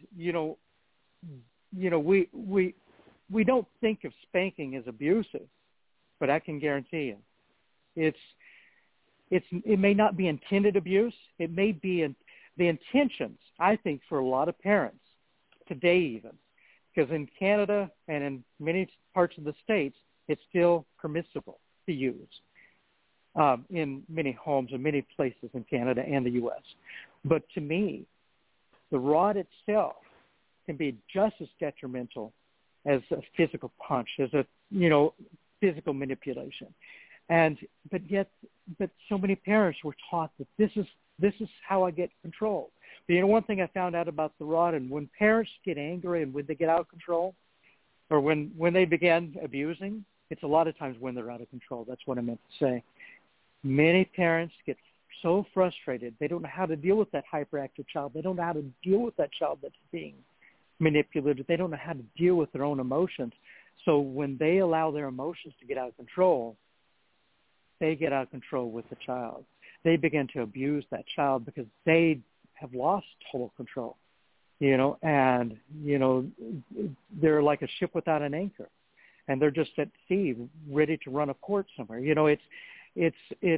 we don't think of spanking as abusive, but I can guarantee you, it may not be intended abuse. It may be the intentions, I think, for a lot of parents today even, because in Canada and in many parts of the States, it's still permissible to use in many homes and many places in Canada and the U.S. But to me, the rod itself can be just as detrimental as a physical punch, as a, physical manipulation. But so many parents were taught that this is how I get control. But one thing I found out about the rod, and when parents get angry and when they get out of control, or when they begin abusing, it's a lot of times when they're out of control. That's what I meant to say. Many parents get so frustrated. They don't know how to deal with that hyperactive child. They don't know how to deal with that child that's being manipulated. They don't know how to deal with their own emotions. So when they allow their emotions to get out of control, they get out of control with the child. They begin to abuse that child because they have lost total control, and, they're like a ship without an anchor, and they're just at sea ready to run a port somewhere. It's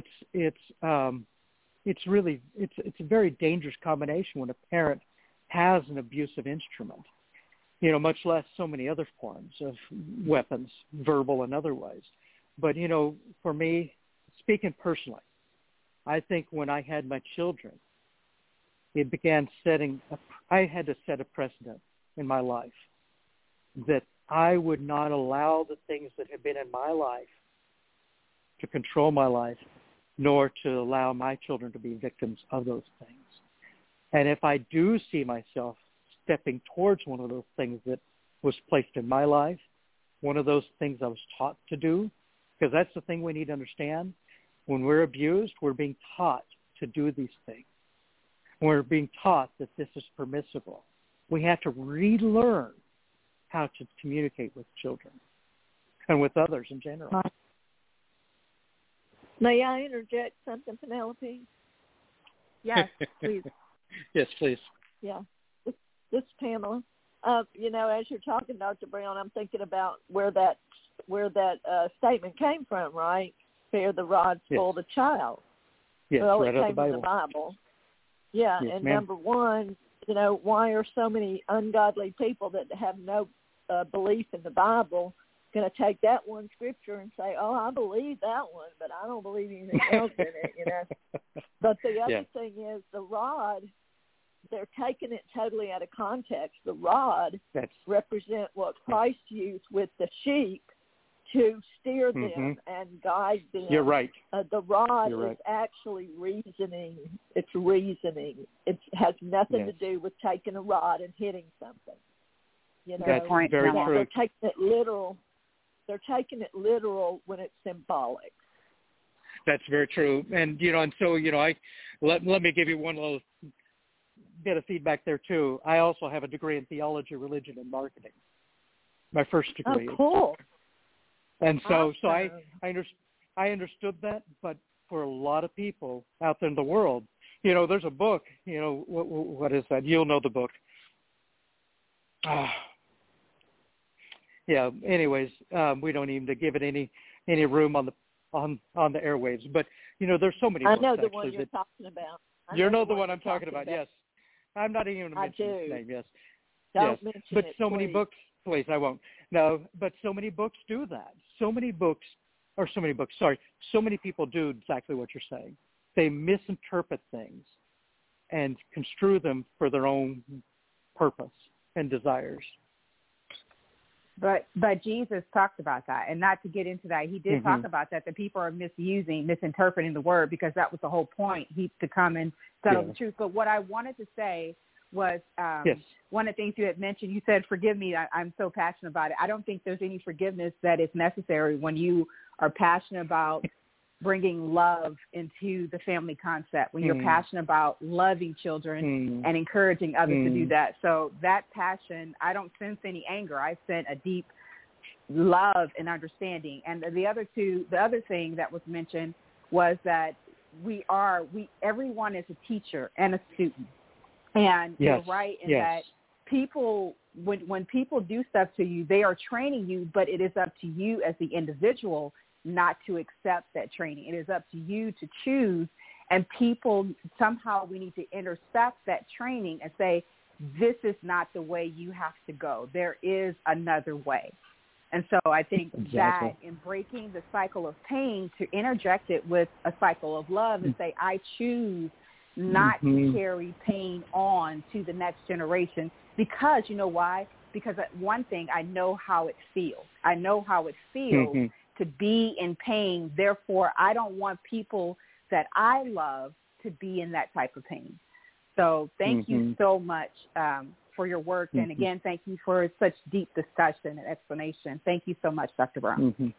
a very dangerous combination when a parent has an abusive instrument, much less so many other forms of weapons, verbal and otherwise. But, for me, speaking personally, I think when I had my children, it began I had to set a precedent in my life that I would not allow the things that have been in my life to control my life, nor to allow my children to be victims of those things. And if I do see myself stepping towards one of those things that was placed in my life, one of those things I was taught to do, because that's the thing we need to understand. When we're abused, we're being taught to do these things. We're being taught that this is permissible. We have to relearn how to communicate with children and with others in general. May I interject something, Penelope? Yes, please. Yes, please. Yeah. This is Pamela. As you're talking, Dr. Brown, I'm thinking about where that statement came from, right? Spare the rod, spoil the child. Yes, well, right it out came the Bible. from the Bible. Yeah, yes, and ma'am. Number one, why are so many ungodly people that have no belief in the Bible going to take that one scripture and say, oh, I believe that one, but I don't believe anything else in it, But the other thing is the rod, they're taking it totally out of context. The rod represent what Christ used with the sheep to steer them and guide them. You're right. The rod is actually reasoning. It's reasoning. It has nothing to do with taking a rod and hitting something. That's very true. They're taking it literal. They're taking it literal when it's symbolic. That's very true. And, let me give you one little bit of feedback there, too. I also have a degree in theology, religion, and marketing. My first degree. Oh, cool. And so awesome. I understood that, but for a lot of people out there in the world, there's a book, what is that? You'll know the book. Yeah, anyways, we don't even to give it any room on the airwaves. But, there's so many books. I know the actually, one you're talking about. You know the one I'm talking about, yes. I'm not even going to mention his name, yes. Don't mention but it, so please. many books, please, I won't. No, but so many books do that. So many people do exactly what you're saying. They misinterpret things and construe them for their own purpose and desires. But Jesus talked about that, and not to get into that, he did talk about that people are misinterpreting the word, because that was the whole point, to come and settle the truth. But what I wanted to say was one of the things you had mentioned, you said, forgive me, I'm so passionate about it. I don't think there's any forgiveness that is necessary when you are passionate about bringing love into the family concept, when you're passionate about loving children and encouraging others to do that. So that passion, I don't sense any anger. I sense a deep love and understanding. And the other thing that was mentioned was that everyone is a teacher and a student. And you're right in that people, when people do stuff to you, they are training you, but it is up to you as the individual not to accept that training. It is up to you to choose, and people, somehow we need to intercept that training and say, this is not the way you have to go. There is another way. And so I think that in breaking the cycle of pain, to interject it with a cycle of love and say, I choose not to carry pain on to the next generation, because you know why? Because one thing, I know how it feels. I know how it feels to be in pain. Therefore, I don't want people that I love to be in that type of pain. So thank you so much for your work. And again, thank you for such deep discussion and explanation. Thank you so much, Dr. Brown.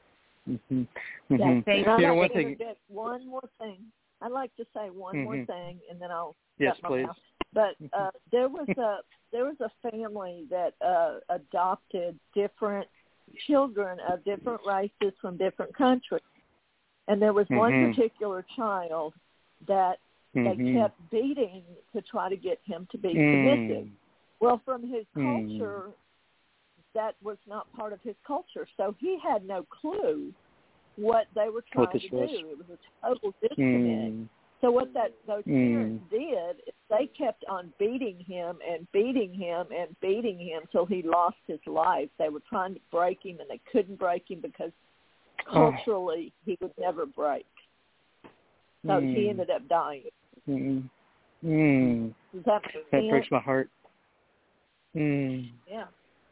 Mm-hmm. Yeah, thank you. One thing. One more thing. I'd like to say one more thing, and then I'll yes, shut my please. mouth. But there was a family that adopted different children of different races from different countries, and there was one particular child that they kept beating to try to get him to be submissive. Well, from his culture, that was not part of his culture, so he had no clue what they were trying to do. It was a total disconnect. So what those parents did is they kept on beating him and beating him and beating him till he lost his life. They were trying to break him, and they couldn't break him because culturally he would never break. So he ended up dying. Does that make sense? That breaks my heart. Yeah.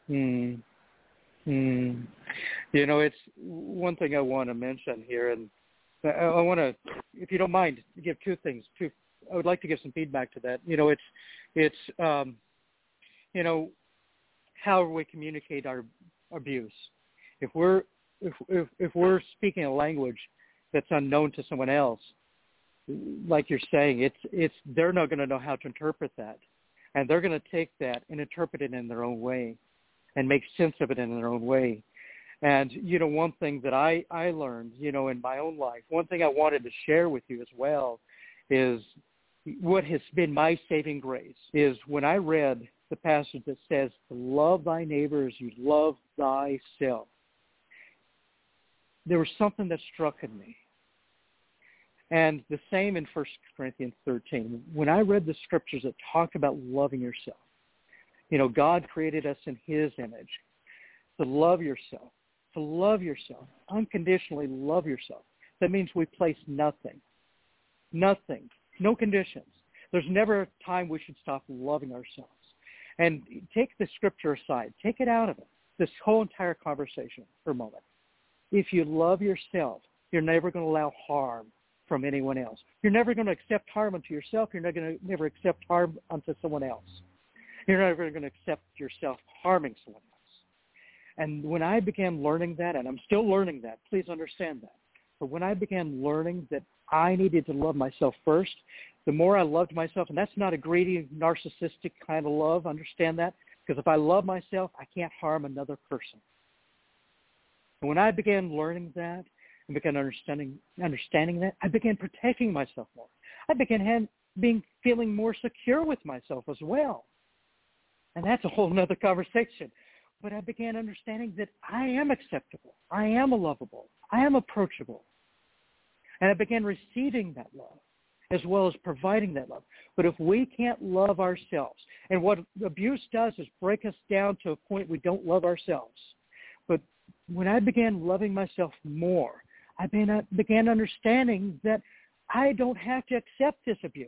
It's one thing I want to mention here, and I want to, if you don't mind, give two things. I would like to give some feedback to that. It's how we communicate our abuse. If we're speaking a language that's unknown to someone else, like you're saying, they're not going to know how to interpret that, and they're going to take that and interpret it in their own way, and make sense of it in their own way. And, one thing that I learned, in my own life, one thing I wanted to share with you as well is what has been my saving grace is when I read the passage that says, love thy neighbor as you love thyself. There was something that struck in me. And the same in 1 Corinthians 13. When I read the scriptures that talked about loving yourself, God created us in his image. To love yourself, unconditionally love yourself. That means we place nothing, no conditions. There's never a time we should stop loving ourselves. And take the scripture aside, take it out of it, this whole entire conversation for a moment. If you love yourself, you're never going to allow harm from anyone else. You're never going to accept harm unto yourself. You're not going to never accept harm unto someone else. You're never going to accept yourself harming someone else. And when I began learning that, and I'm still learning that, please understand that, but when I began learning that I needed to love myself first, the more I loved myself, and that's not a greedy, narcissistic kind of love, understand that, because if I love myself, I can't harm another person. And when I began learning that and began understanding that, I began protecting myself more. I began feeling more secure with myself as well. And that's a whole other conversation. But I began understanding that I am acceptable. I am lovable. I am approachable. And I began receiving that love as well as providing that love. But if we can't love ourselves, and what abuse does is break us down to a point we don't love ourselves. But when I began loving myself more, I began understanding that I don't have to accept this abuse.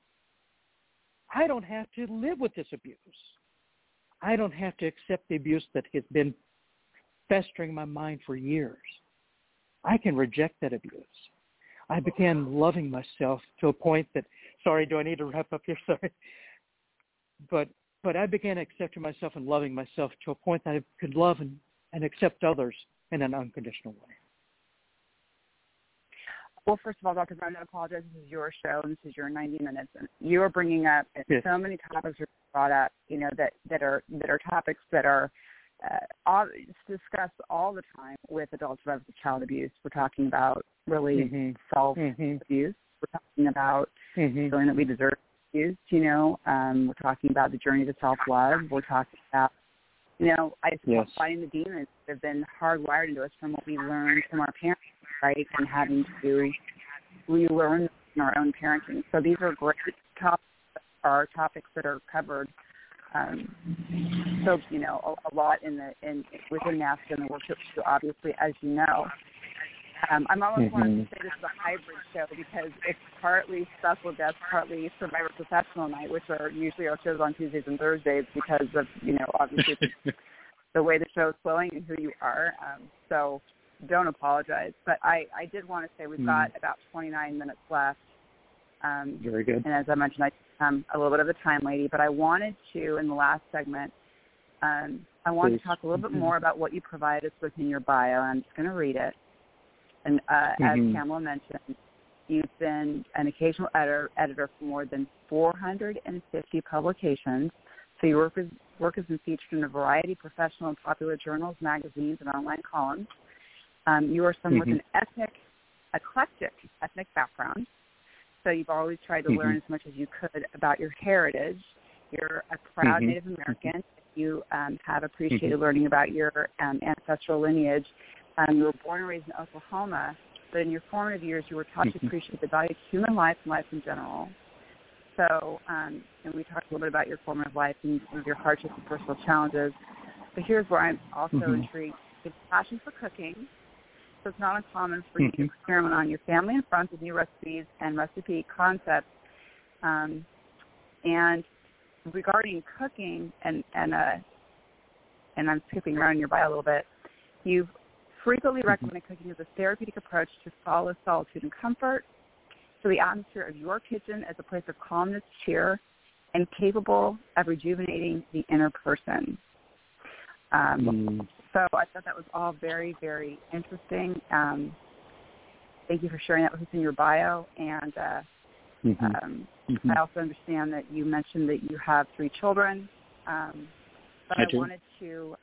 I don't have to live with this abuse. I don't have to accept the abuse that has been festering in my mind for years. I can reject that abuse. I began loving myself to a point that, sorry, do I need to wrap up here? Sorry. But I began accepting myself and loving myself to a point that I could love and accept others in an unconditional way. Well, first of all, Dr. Brown, I apologize. This is your show, and this is your 90 minutes. And you are bringing up so many topics you're brought up, that are topics that are discussed all the time with adult survivors of child abuse. We're talking about really self-abuse. We're talking about feeling that we deserve abuse, We're talking about the journey to self-love. We're talking about, fighting the demons that have been hardwired into us from what we learned from our parents, right, and having to relearn in our own parenting. So these are great topics that are covered. A lot within NAASCA and the work that we do, obviously, as you know. I'm almost wanting to say this is a hybrid show because it's partly Special Guest, partly Survivor Professional Night, which are usually our shows on Tuesdays and Thursdays because of, obviously the way the show is flowing and who you are. So don't apologize. But I did want to say we've got about 29 minutes left. Very good. And as I mentioned, I'm a little bit of a time lady, but I wanted to, in the last segment, I wanted to talk a little bit more about what you provide us with in your bio. I'm just going to read it. And as Pamela mentioned, you've been an occasional editor for more than 450 publications. So your work has been featured in a variety of professional and popular journals, magazines, and online columns. You are someone with an eclectic ethnic background. So you've always tried to learn as much as you could about your heritage. You're a proud Native American. You have appreciated learning about your ancestral lineage. You were born and raised in Oklahoma, but in your formative years, you were taught to appreciate the value of human life and life in general. So, and we talked a little bit about your formative life and some of your hardships and personal challenges. But here's where I'm also intrigued. It's passion for cooking. So it's not uncommon for you to experiment on your family and friends with new recipes and recipe concepts. And regarding cooking, and I'm skipping around in your bio a little bit, you've frequently recommended cooking as a therapeutic approach to solace, solitude, and comfort. So the atmosphere of your kitchen as a place of calmness, cheer, and capable of rejuvenating the inner person. So I thought that was all very, very interesting. Thank you for sharing that with us in your bio. And I also understand that you mentioned that you have 3 children. But I wanted to,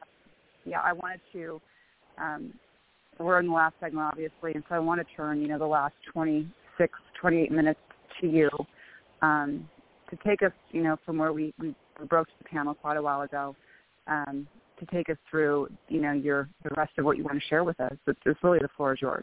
we're in the last segment, obviously, and so I want to turn, the last 28 minutes to you to take us, from where we broached the panel quite a while ago, to take us through, the rest of what you want to share with us. It's really, the floor is yours.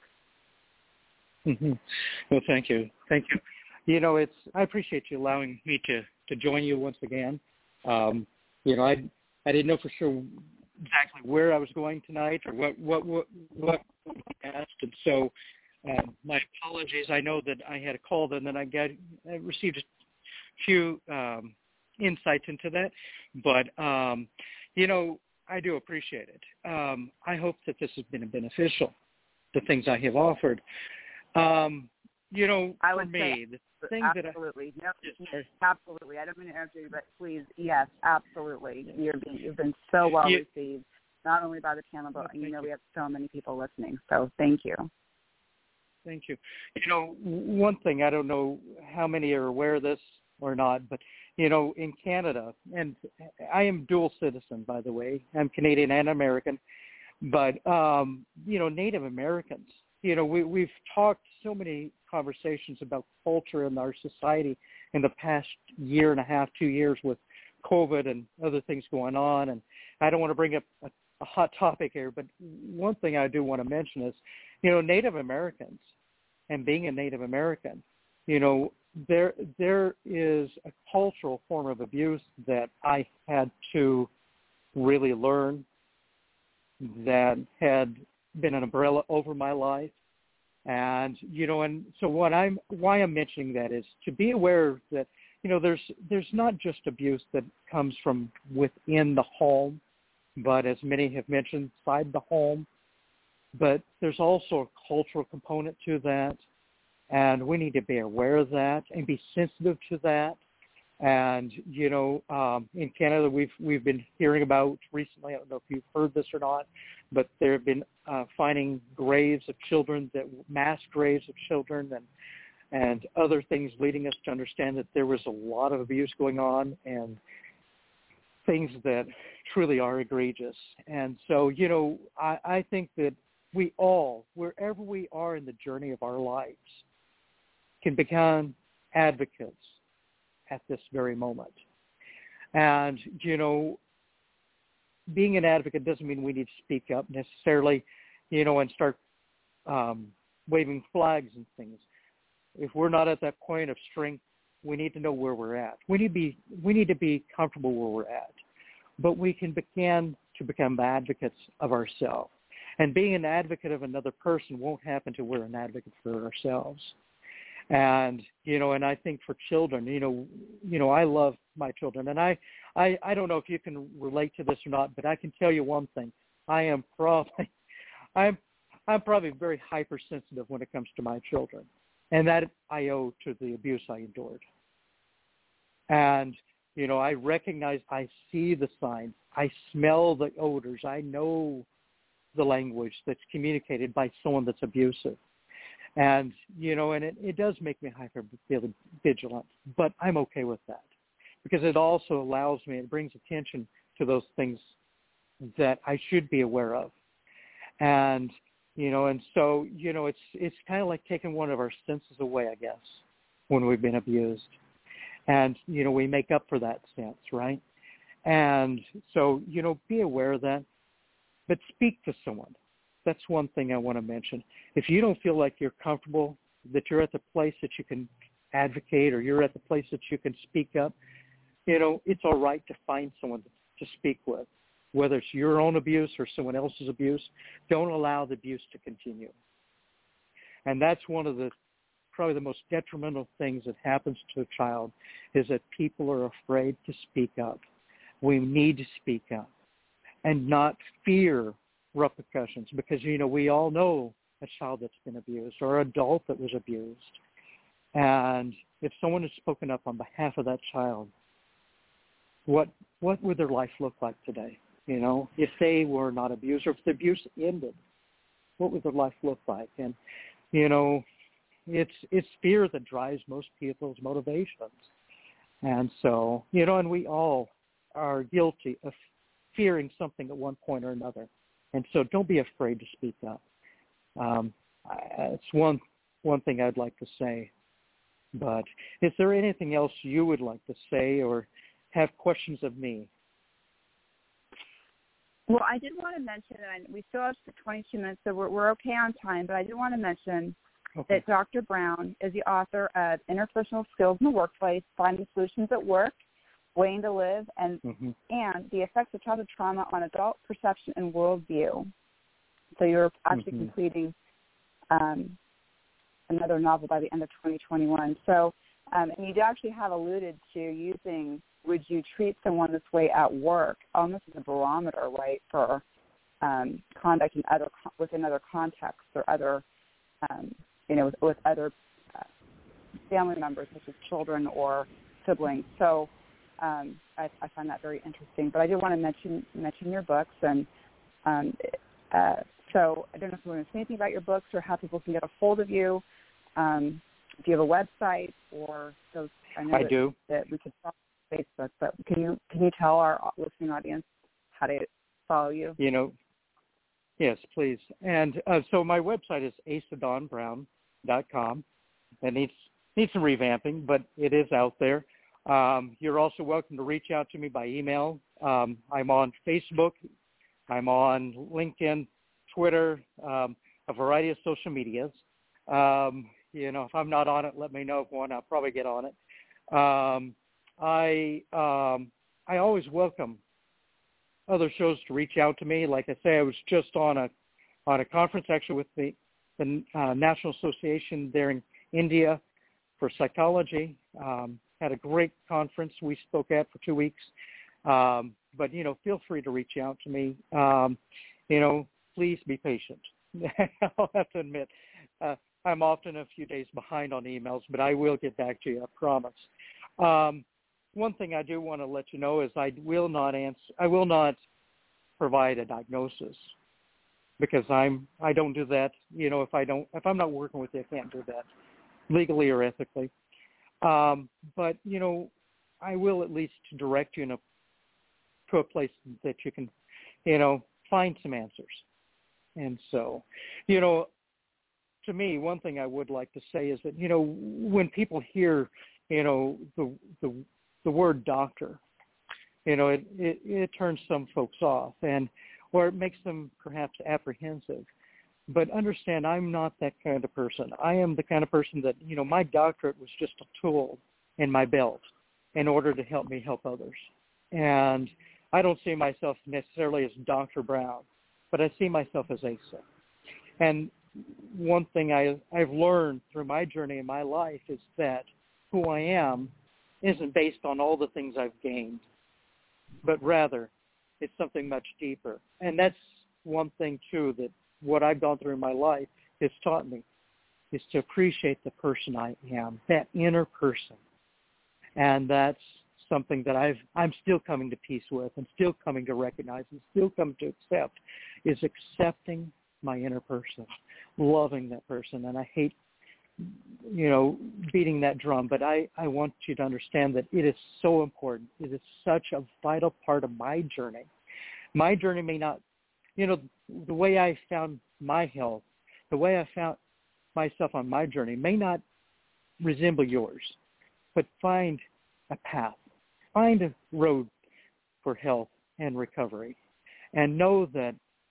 Well, thank you. Thank you. I appreciate you allowing me to join you once again. I didn't know for sure exactly where I was going tonight or what asked, and so my apologies. I know that I had a call, and then I received a few insights into that, but I do appreciate it. I hope that this has been beneficial, the things I have offered. I for would me, say, the things absolutely. Absolutely. I don't mean to interrupt you, but please, yes, absolutely. You've been so well received, not only by the panel, but we have so many people listening. So thank you. Thank you. One thing, I don't know how many are aware of this or not, but, in Canada, and I am dual citizen, by the way. I'm Canadian and American, but, Native Americans, we've talked so many conversations about culture in our society in the past year and a half, 2 years with COVID and other things going on. And I don't want to bring up a hot topic here, but one thing I do want to mention is, Native Americans and being a Native American, there is a cultural form of abuse that I had to really learn that had been an umbrella over my life. And, and so why I'm mentioning that is to be aware that, there's not just abuse that comes from within the home, but as many have mentioned, inside the home. But there's also a cultural component to that. And we need to be aware of that and be sensitive to that. And, in Canada, we've been hearing about recently, I don't know if you've heard this or not, but there have been finding graves of children, mass graves of children and other things leading us to understand that there was a lot of abuse going on and things that truly are egregious. And so, I think that we all, wherever we are in the journey of our lives, can become advocates at this very moment. And, being an advocate doesn't mean we need to speak up necessarily, and start waving flags and things. If we're not at that point of strength, we need to know where we're at. We need to be comfortable where we're at. But we can begin to become advocates of ourselves. And being an advocate of another person won't happen till we're an advocate for ourselves. And, and I think for children, I love my children. And I don't know if you can relate to this or not, but I can tell you one thing. I'm probably very hypersensitive when it comes to my children. And that I owe to the abuse I endured. And, I recognize, I see the signs. I smell the odors. I know the language that's communicated by someone that's abusive. And, and it does make me hyper vigilant, but I'm okay with that because it also allows me, it brings attention to those things that I should be aware of. And, and so, it's kind of like taking one of our senses away, I guess, when we've been abused. And, we make up for that sense, right? And so, be aware of that, but speak to someone. That's one thing I want to mention. If you don't feel like you're comfortable, that you're at the place that you can advocate or you're at the place that you can speak up, it's all right to find someone to speak with, whether it's your own abuse or someone else's abuse. Don't allow the abuse to continue. And that's one of the probably the most detrimental things that happens to a child is that people are afraid to speak up. We need to speak up and not fear repercussions because, we all know a child that's been abused or an adult that was abused. And if someone has spoken up on behalf of that child, what would their life look like today? If they were not abused or if the abuse ended, what would their life look like? And, it's fear that drives most people's motivations. And so, and we all are guilty of fearing something at one point or another. And so don't be afraid to speak up. It's one thing I'd like to say. But is there anything else you would like to say or have questions of me? Well, I did want to mention, and we still have 22 minutes, so we're okay on time, but I did want to mention that Dr. Brown is the author of Interpersonal Skills in the Workplace, Finding Solutions at Work, Waiting to Live, and the Effects of Childhood Trauma on Adult Perception and Worldview. So you're actually completing another novel by the end of 2021. So, and you actually have alluded to using, would you treat someone this way at work, almost as a barometer, right, for conduct within other contexts or other, with other family members, such as children or siblings. So I find that very interesting. But I did want to mention your books, and so I don't know if you want to say anything about your books or how people can get a hold of you. Do you have a website or those? I do. That we could follow Facebook, but can you tell our listening audience how to follow you? Yes, please. And so my website is aceadonbrown.com. It needs some revamping, but it is out there. You're also welcome to reach out to me by email. I'm on Facebook. I'm on LinkedIn, Twitter, a variety of social medias. If I'm not on it, let me know. If one, I'll probably get on it. I always welcome other shows to reach out to me. Like I say, I was just on a conference actually with the National Association there in India for psychology. Had a great conference we spoke at for 2 weeks. But feel free to reach out to me. Please be patient. I'll have to admit, I'm often a few days behind on emails, but I will get back to you, I promise. One thing I do want to let you know is I will not provide a diagnosis because I don't do that. If I'm not working with you, I can't do that legally or ethically. But I will at least direct you to a place that you can, find some answers. And so, to me, one thing I would like to say is that, when people hear, the word doctor, it turns some folks off or it makes them perhaps apprehensive. But understand, I'm not that kind of person. I am the kind of person that, my doctorate was just a tool in my belt in order to help me help others. And I don't see myself necessarily as Dr. Brown, but I see myself as Asa. And one thing I've learned through my journey in my life is that who I am isn't based on all the things I've gained, but rather it's something much deeper. And that's one thing, too, that what I've gone through in my life has taught me is to appreciate the person I am, that inner person. And that's something that I'm still coming to peace with and still coming to recognize and still coming to accept, is accepting my inner person, loving that person. And I hate, beating that drum, but I want you to understand that it is so important. It is such a vital part of my journey. My journey may not, the way I found my health, the way I found myself on my journey may not resemble yours, but find a path, find a road for health and recovery, and know that,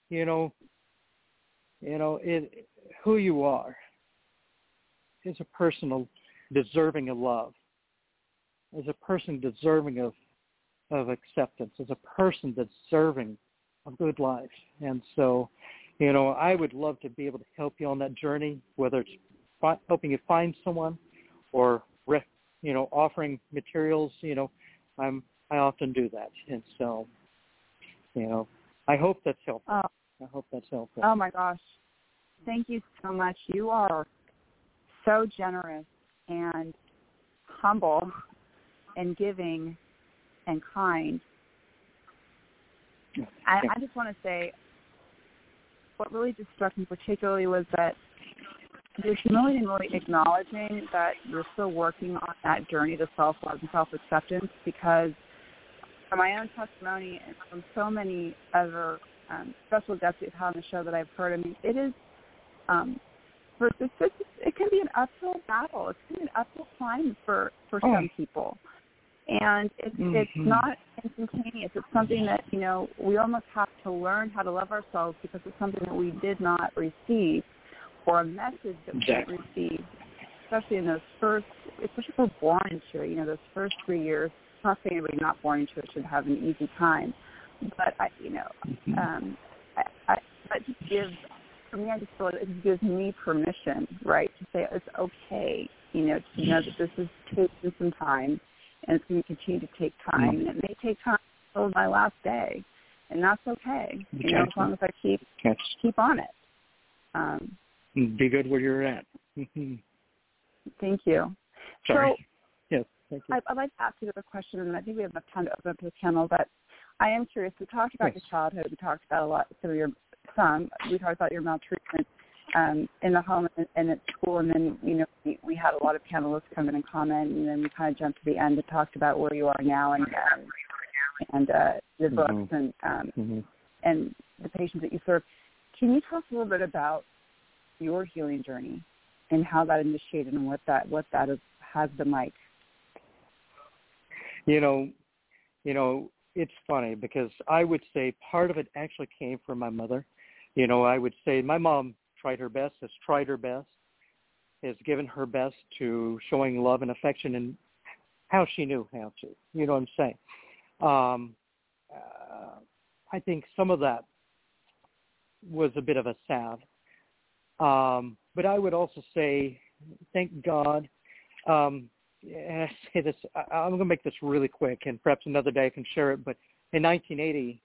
who you are is a person deserving of love, is a person deserving of acceptance, is a person deserving of good life. And so, I would love to be able to help you on that journey, whether it's helping you find someone or, offering materials. I often do that. And so, I hope that's helpful. I hope that's helpful. Oh, my gosh. Thank you so much. You are so generous and humble and giving and kind. I just want to say what really just struck me particularly was that your humility and really acknowledging that you're still working on that journey to self-love and self-acceptance, because from my own testimony and from so many other special guests we've had on the show that I've heard, it is it can be an uphill battle. It can be an uphill climb for some people. And it's not instantaneous. It's something that, we almost have to learn how to love ourselves because it's something that we did not receive, or a message that we didn't receive, especially in those especially if we're born into it, those first 3 years. I'm not saying anybody not born into it should have an easy time, but but just for me, I just feel like it gives me permission, right, to say it's okay, to know that this is taking some time, and it's going to continue to take time, and it may take time until my last day, and that's okay, as long as I keep on it. Be good where you're at. Thank you. Sorry. So, yes, thank you. I'd like to ask you a question, and I think we have enough time to open up to the panel, but I am curious. We talked about your childhood. We talked about we talked about your maltreatment in the home and at school, and then, we had a lot of panelists come in and comment, and then we kind of jumped to the end and talked about where you are now and the books and the patients that you serve. Can you tell us a little bit about your healing journey and how that initiated and what that has been like? It's funny because I would say part of it actually came from my mother. I would say my mom has tried her best, has given her best to showing love and affection and how she knew how to. You know what I'm saying? I think some of that was a bit of a salve. But I would also say, thank God, and I say this, I'm going to make this really quick, and perhaps another day I can share it, but in 1980,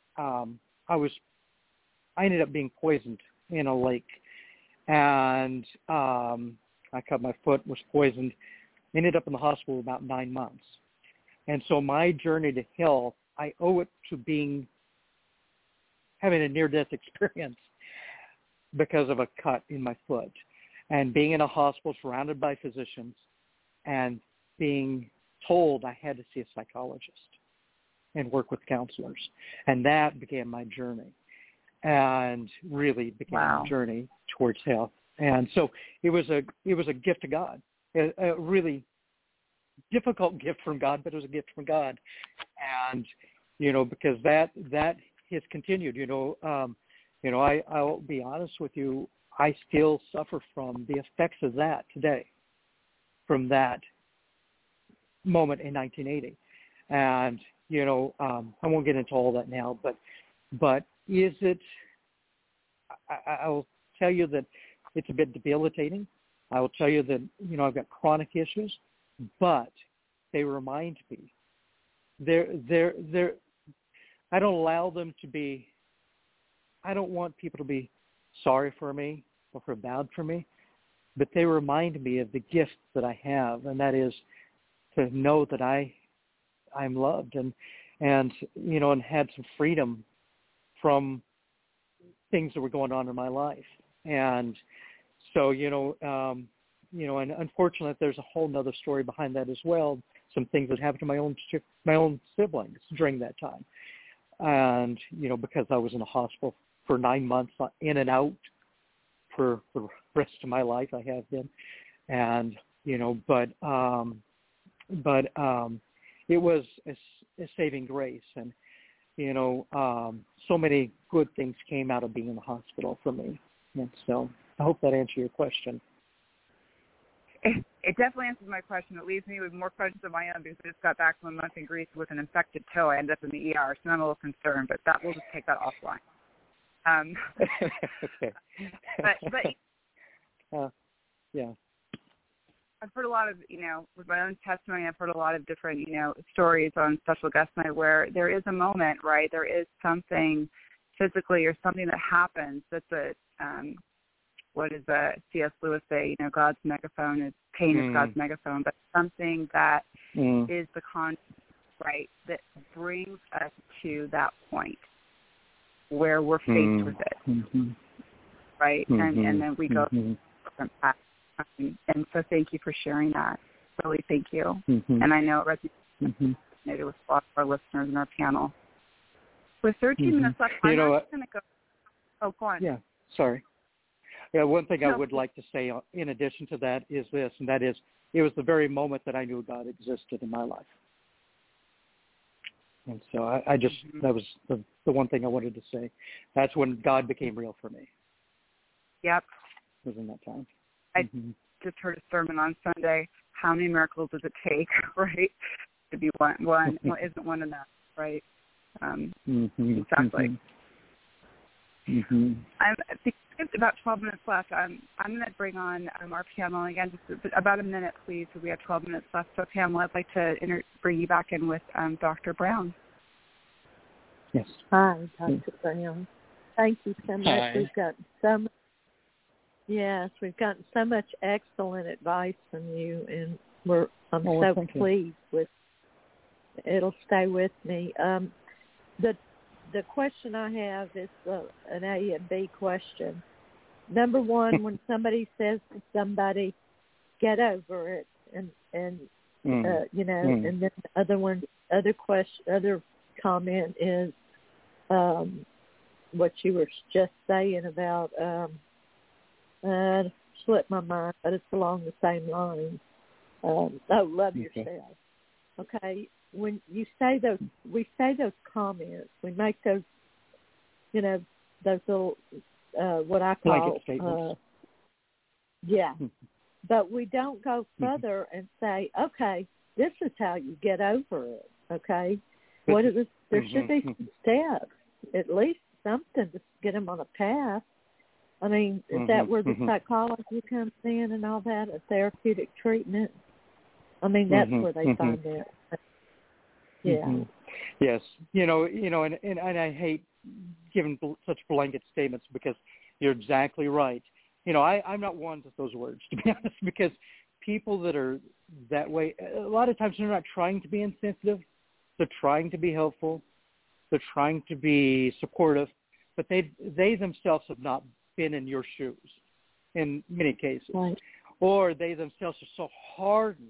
I ended up being poisoned in a lake, and I cut my foot, was poisoned, ended up in the hospital about 9 months. And so my journey to health, I owe it to having a near-death experience because of a cut in my foot, and being in a hospital surrounded by physicians and being told I had to see a psychologist and work with counselors. And that began my journey, and really began a journey towards health. And so it was a gift of God, a really difficult gift from God, but it was a gift from God. And, because that has continued, I'll be honest with you, I still suffer from the effects of that today, from that moment in 1980. And, I won't get into all that now, but is it, I'll tell you that it's a bit debilitating. I will tell you that, I've got chronic issues, but they remind me, I don't allow them to be, I don't want people to be sorry for me or feel bad for me, but they remind me of the gift that I have, and that is to know that I'm loved and had some freedom from things that were going on in my life. And so, and unfortunately, there's a whole nother story behind that as well. Some things that happened to my own siblings during that time. And, because I was in a hospital for 9 months, in and out for the rest of my life, I have been. And, but it was a saving grace. And, so many good things came out of being in the hospital for me. And so I hope that answered your question. It definitely answers my question. It leaves me with more questions of my own because I just got back from a month in Greece with an infected toe. I ended up in the ER, so I'm a little concerned, but we'll just take that offline. Okay. But yeah. I've heard a lot of, with my own testimony, I've heard a lot of different, stories on Special Guest Night where there is a moment, right? There is something physically or something that happens that's what does C.S. Lewis say? God's megaphone is pain is God's megaphone, but something that is the concept, right, that brings us to that point where we're faced with it, right? And then we go from that. And so thank you for sharing that. Really, thank you. And I know it resonated with a lot of our listeners in our panel. With 13 minutes left, I'm just going to go. Oh, go on. Yeah, sorry. Yeah, one thing I would like to say in addition to that is this, and that is it was the very moment that I knew God existed in my life. And so I just, that was the one thing I wanted to say. That's when God became real for me. Yep. It was in that time. I just heard a sermon on Sunday. How many miracles does it take, right, to be one? Isn't one enough, right? Exactly. It's about 12 minutes left. I'm going to bring on our panel again, just about a minute, please. We have 12 minutes left. So, Pamela, I'd like to bring you back in with Dr. Brown. Yes. Hi, Dr. Brown. Thank you so much. Hi. We've gotten so much excellent advice from you, and I'm so pleased with. It'll stay with me. The question I have is an A and B question. Number one, when somebody says to somebody, "Get over it," and and then the other comment is what you were just saying about. Slipped my mind, but it's along the same lines. Love yourself. Okay. When you say those, we say those comments. We make those, those little, what I call, blanket statements. But we don't go further and say, okay, this is how you get over it. Okay. There should be some steps, at least something to get them on a path. I mean, is that where the psychology comes in and all that, a therapeutic treatment? I mean, that's where they find it. Yeah. Yes. And I hate giving such blanket statements because you're exactly right. I'm not one of those words, to be honest, because people that are that way, a lot of times they're not trying to be insensitive. They're trying to be helpful. They're trying to be supportive, but they themselves have not been in your shoes in many cases, right. Or they themselves are so hardened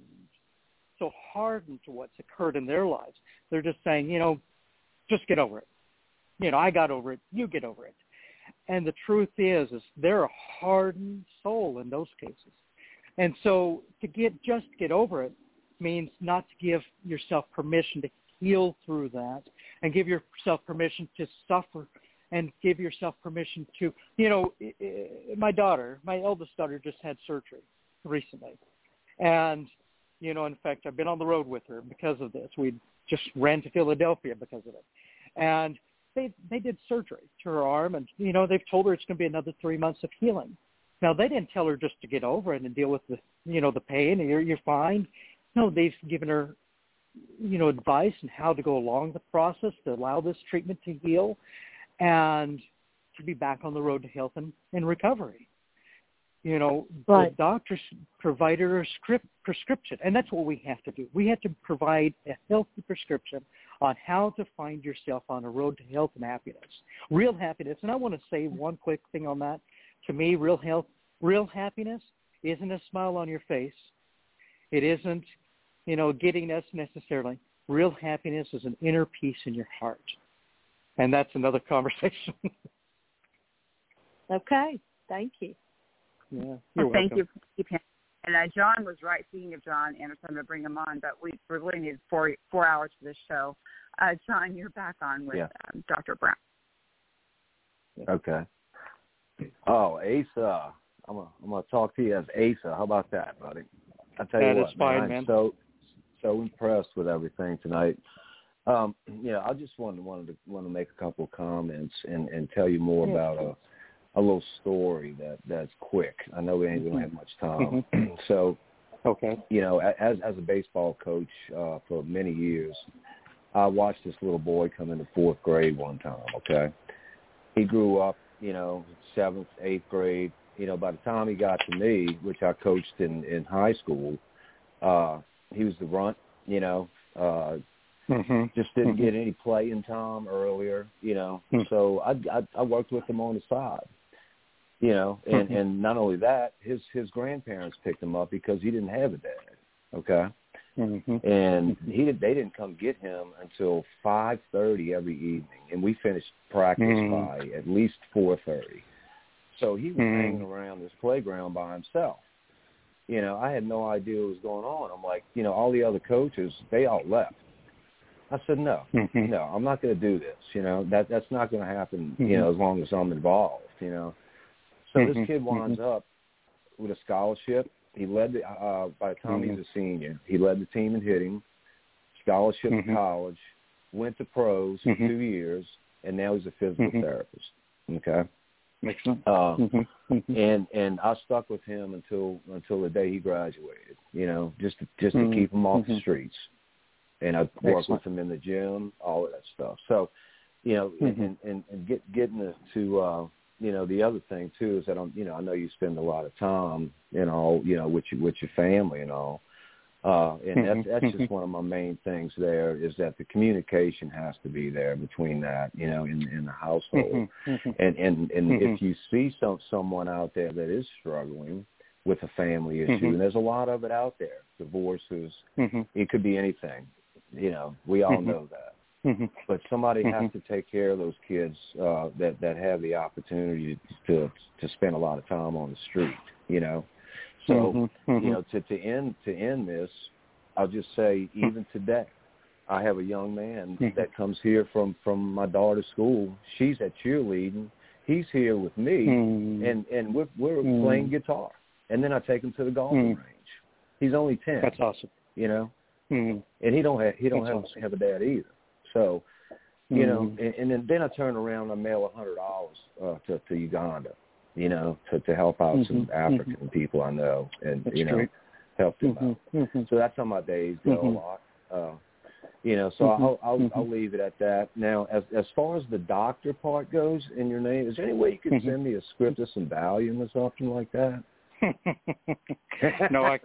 to what's occurred in their lives. They're just saying, just get over it. I got over it. You get over it. And the truth is they're a hardened soul in those cases. And so to get over it means not to give yourself permission to heal through that and give yourself permission to suffer and give yourself permission to, my eldest daughter just had surgery recently. And, in fact, I've been on the road with her because of this. We just ran to Philadelphia because of it. And they did surgery to her arm, and, they've told her it's going to be another 3 months of healing. Now, they didn't tell her just to get over it and deal with the pain and you're fine. No, they've given her, advice on how to go along the process to allow this treatment to heal and to be back on the road to health and recovery. the doctor's provided a prescription, and that's what we have to do. We have to provide a healthy prescription on how to find yourself on a road to health and happiness, real happiness. And I want to say one quick thing on that. To me, real happiness isn't a smile on your face. It isn't, giddiness necessarily. Real happiness is an inner peace in your heart, and that's another conversation. Okay, thank you. Yeah, thank you. And John was right. Speaking of John Anderson, I'm going to bring him on, but we really needed 4 hours for this show. John, you're back on with Dr. Brown. Okay. Oh, Asa. I'm gonna talk to you as Asa. How about that, buddy? I tell you what, is fine, man. I'm so impressed with everything tonight. I just wanted to make a couple of comments and tell you more about a little story that's quick. I know we don't have much time. So, okay. As a baseball coach for many years, I watched this little boy come into 4th grade one time, okay? He grew up, 7th, 8th grade. By the time he got to me, which I coached in high school, he was the runt, just didn't get any playing time earlier, So I worked with him on the side, and not only that, his grandparents picked him up because he didn't have a dad, okay? And they didn't come get him until 5:30 every evening, and we finished practice by at least 4:30. So he was hanging around this playground by himself. I had no idea what was going on. I'm like, all the other coaches, they all left. I said, no, I'm not going to do this. That's not going to happen, as long as I'm involved, So this kid winds up with a scholarship. He led by the time he was a senior, he led the team in hitting, scholarship to college, went to pros for 2 years, and now he's a physical therapist. Okay. Excellent. And I stuck with him until the day he graduated, just to keep him off the streets. And I worked with him in the gym, all of that stuff. So, and getting to the other thing too is that I know you spend a lot of time, with your family and all. And that's just one of my main things there is that the communication has to be there between that, in the household. And if you see someone out there that is struggling with a family issue, and there's a lot of it out there, divorces, it could be anything, we all know that. But somebody has to take care of those kids that have the opportunity to spend a lot of time on the street, So, to end this, I'll just say, even today, I have a young man that comes here from my daughter's school. She's at cheerleading. He's here with me, and we're playing guitar. And then I take him to the golfing range. He's only 10. That's awesome. And he don't have a dad either. So, and then I turn around and I mail $100 to Uganda. To help out some African people I know and, help them out. So that's how my days go a lot. So I'll leave it at that. Now, as far as the doctor part goes in your name, is there any way you could send me a script of some Valium or something like that? No, I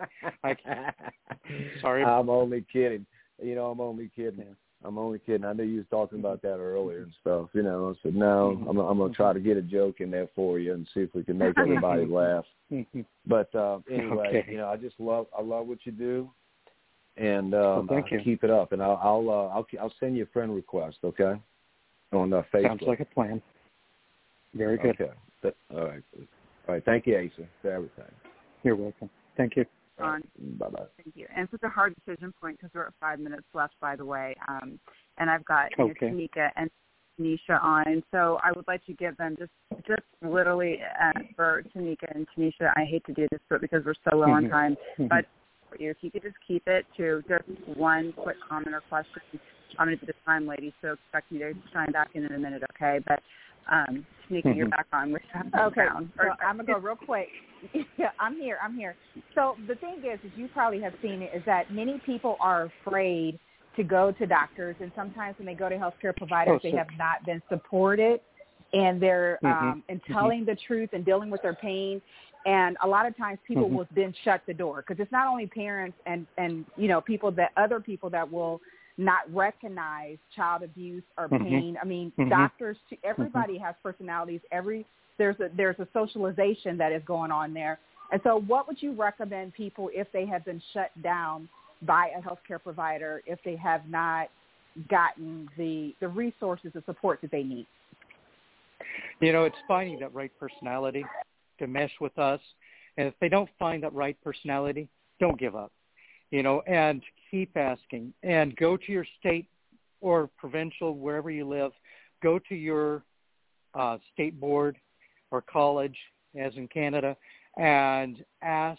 sorry. I'm only kidding. I'm only kidding. I'm only kidding. I knew you was talking about that earlier and stuff. I said, no, I'm going to try to get a joke in there for you and see if we can make everybody laugh. But anyway, I love what you do, and thank you. Keep it up. And I'll send you a friend request, okay? On Facebook. Sounds like a plan. Very good. Okay. All right. Thank you, Asa, for everything. You're welcome. Thank you. Bye-bye. Thank you. And such a hard decision point because we're at 5 minutes left, by the way. And I've got Tanika and Tanisha on. And so I would like to give them just literally for Tanika and Tanisha, I hate to do this, but because we're so low on time, but if you could just keep it to just one quick comment or question. I'm going to do the time, ladies, so expect me to chime back in a minute, okay? But Tanika, you're back on with Okay, so I'm going to go real quick. Yeah, I'm here. So the thing is you probably have seen it, is that many people are afraid to go to doctors, and sometimes when they go to healthcare providers, they have not been supported, and they're in telling the truth and dealing with their pain. And a lot of times people will then shut the door, because it's not only parents and other people that will not recognize child abuse or pain. I mean, doctors, everybody has personalities. There's a socialization that is going on there. And so what would you recommend people if they have been shut down by a healthcare provider, if they have not gotten the resources and support that they need? It's finding that right personality to mesh with us. And if they don't find that right personality, don't give up, and keep asking, and go to your state or provincial, wherever you live, go to your state board or college, as in Canada, and ask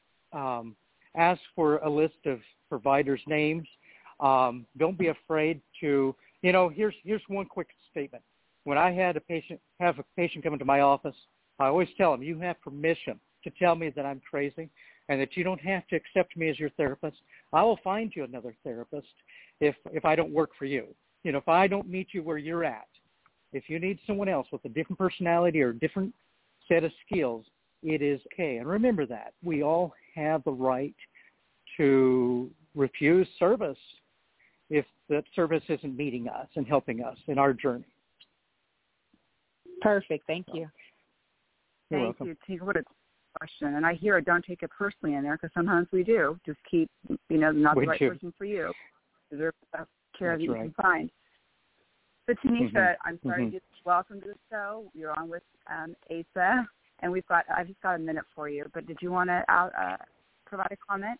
for a list of providers' names. Don't be afraid to, here's one quick statement. When I have a patient come into my office, I always tell them, you have permission to tell me that I'm crazy and that you don't have to accept me as your therapist. I will find you another therapist if I don't work for you. If I don't meet you where you're at. If you need someone else with a different personality or a different set of skills, it is okay. And remember that. We all have the right to refuse service if that service isn't meeting us and helping us in our journey. Perfect. Thank you. You're Thank welcome. you, Tina. What a question. And I hear it, don't take it personally in there, because sometimes we do. Just keep, not the right person for you. Deserve the best care that you can find. So, Tanisha, I'm sorry to just welcome to the show. You're on with Asa, and I've just got a minute for you. But did you want to provide a comment?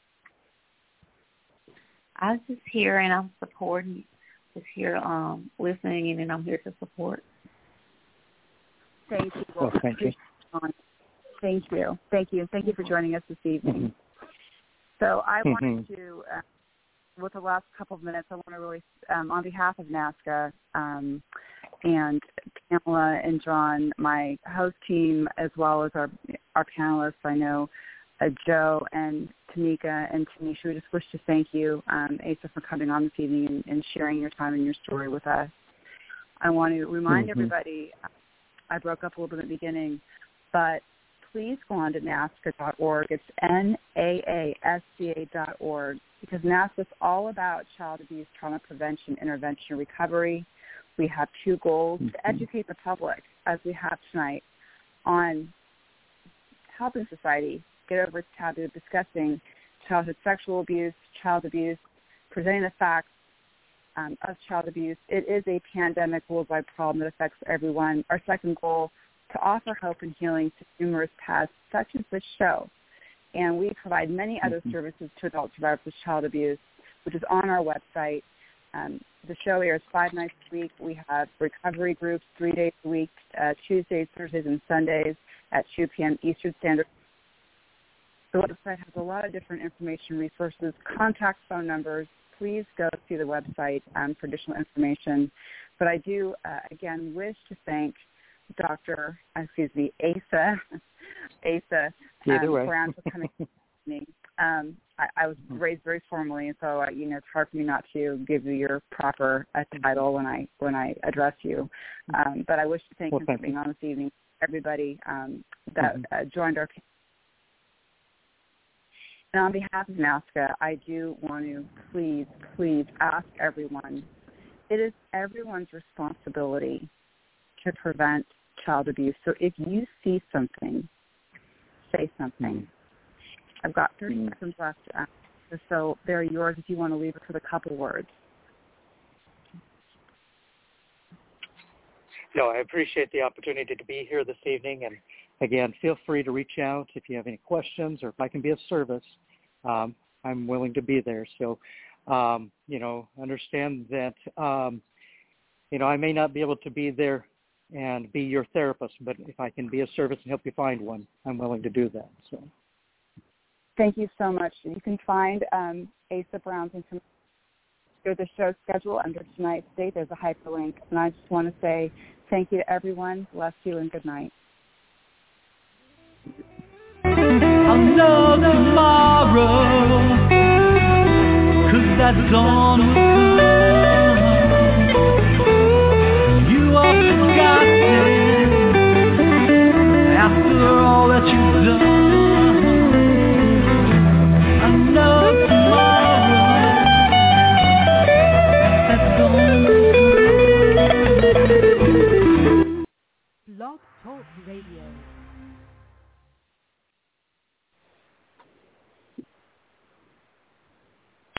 I was just here, and I'm supporting, just here listening, and I'm here to support. Thank you. Well, thank you. Thank you. Thank you. Thank you for joining us this evening. So I wanted to, with the last couple of minutes, I want to really, on behalf of NAASCA and Pamela and John, my host team, as well as our panelists, I know Joe and Tamika and Tanisha, we just wish to thank you, Asa, for coming on this evening and sharing your time and your story with us. I want to remind everybody, I broke up a little bit at the beginning, but please go on to NAASCA.org. It's NAASCA.org, because NAASCA is all about child abuse, trauma prevention, intervention, and recovery. We have two goals: to educate the public, as we have tonight, on helping society get over its taboo, discussing childhood sexual abuse, child abuse, presenting the facts of child abuse. It is a pandemic worldwide problem that affects everyone. Our second goal, to offer hope and healing to numerous paths, such as this show. And we provide many other services to adult survivors of child abuse, which is on our website. The show airs 5 nights a week. We have recovery groups 3 days a week, Tuesdays, Thursdays, and Sundays at 2 p.m. Eastern Standard. The website has a lot of different information, resources, contact phone numbers. Please go see the website for additional information. But I do, again, wish to thank Asa Brown for coming to me. I was raised very formally, and so it's hard for me not to give you your proper title when I address you. But I wish to thank you for being on this evening. Everybody that joined our. And on behalf of NAASCA, I do want to please ask everyone. It is everyone's responsibility to prevent child abuse. So if you see something, say something. I've got 30 seconds left, so they're yours if you want to leave it with a couple words. No, I appreciate the opportunity to be here this evening. And again, feel free to reach out if you have any questions or if I can be of service. I'm willing to be there. So, understand that, I may not be able to be there and be your therapist, but if I can be of service and help you find one, I'm willing to do that. So, thank you so much. You can find Asa Brown's information through the show schedule under tonight's date. There's a hyperlink. And I just want to say thank you to everyone. Bless you and good night. I'll love tomorrow, 'cause that dawn will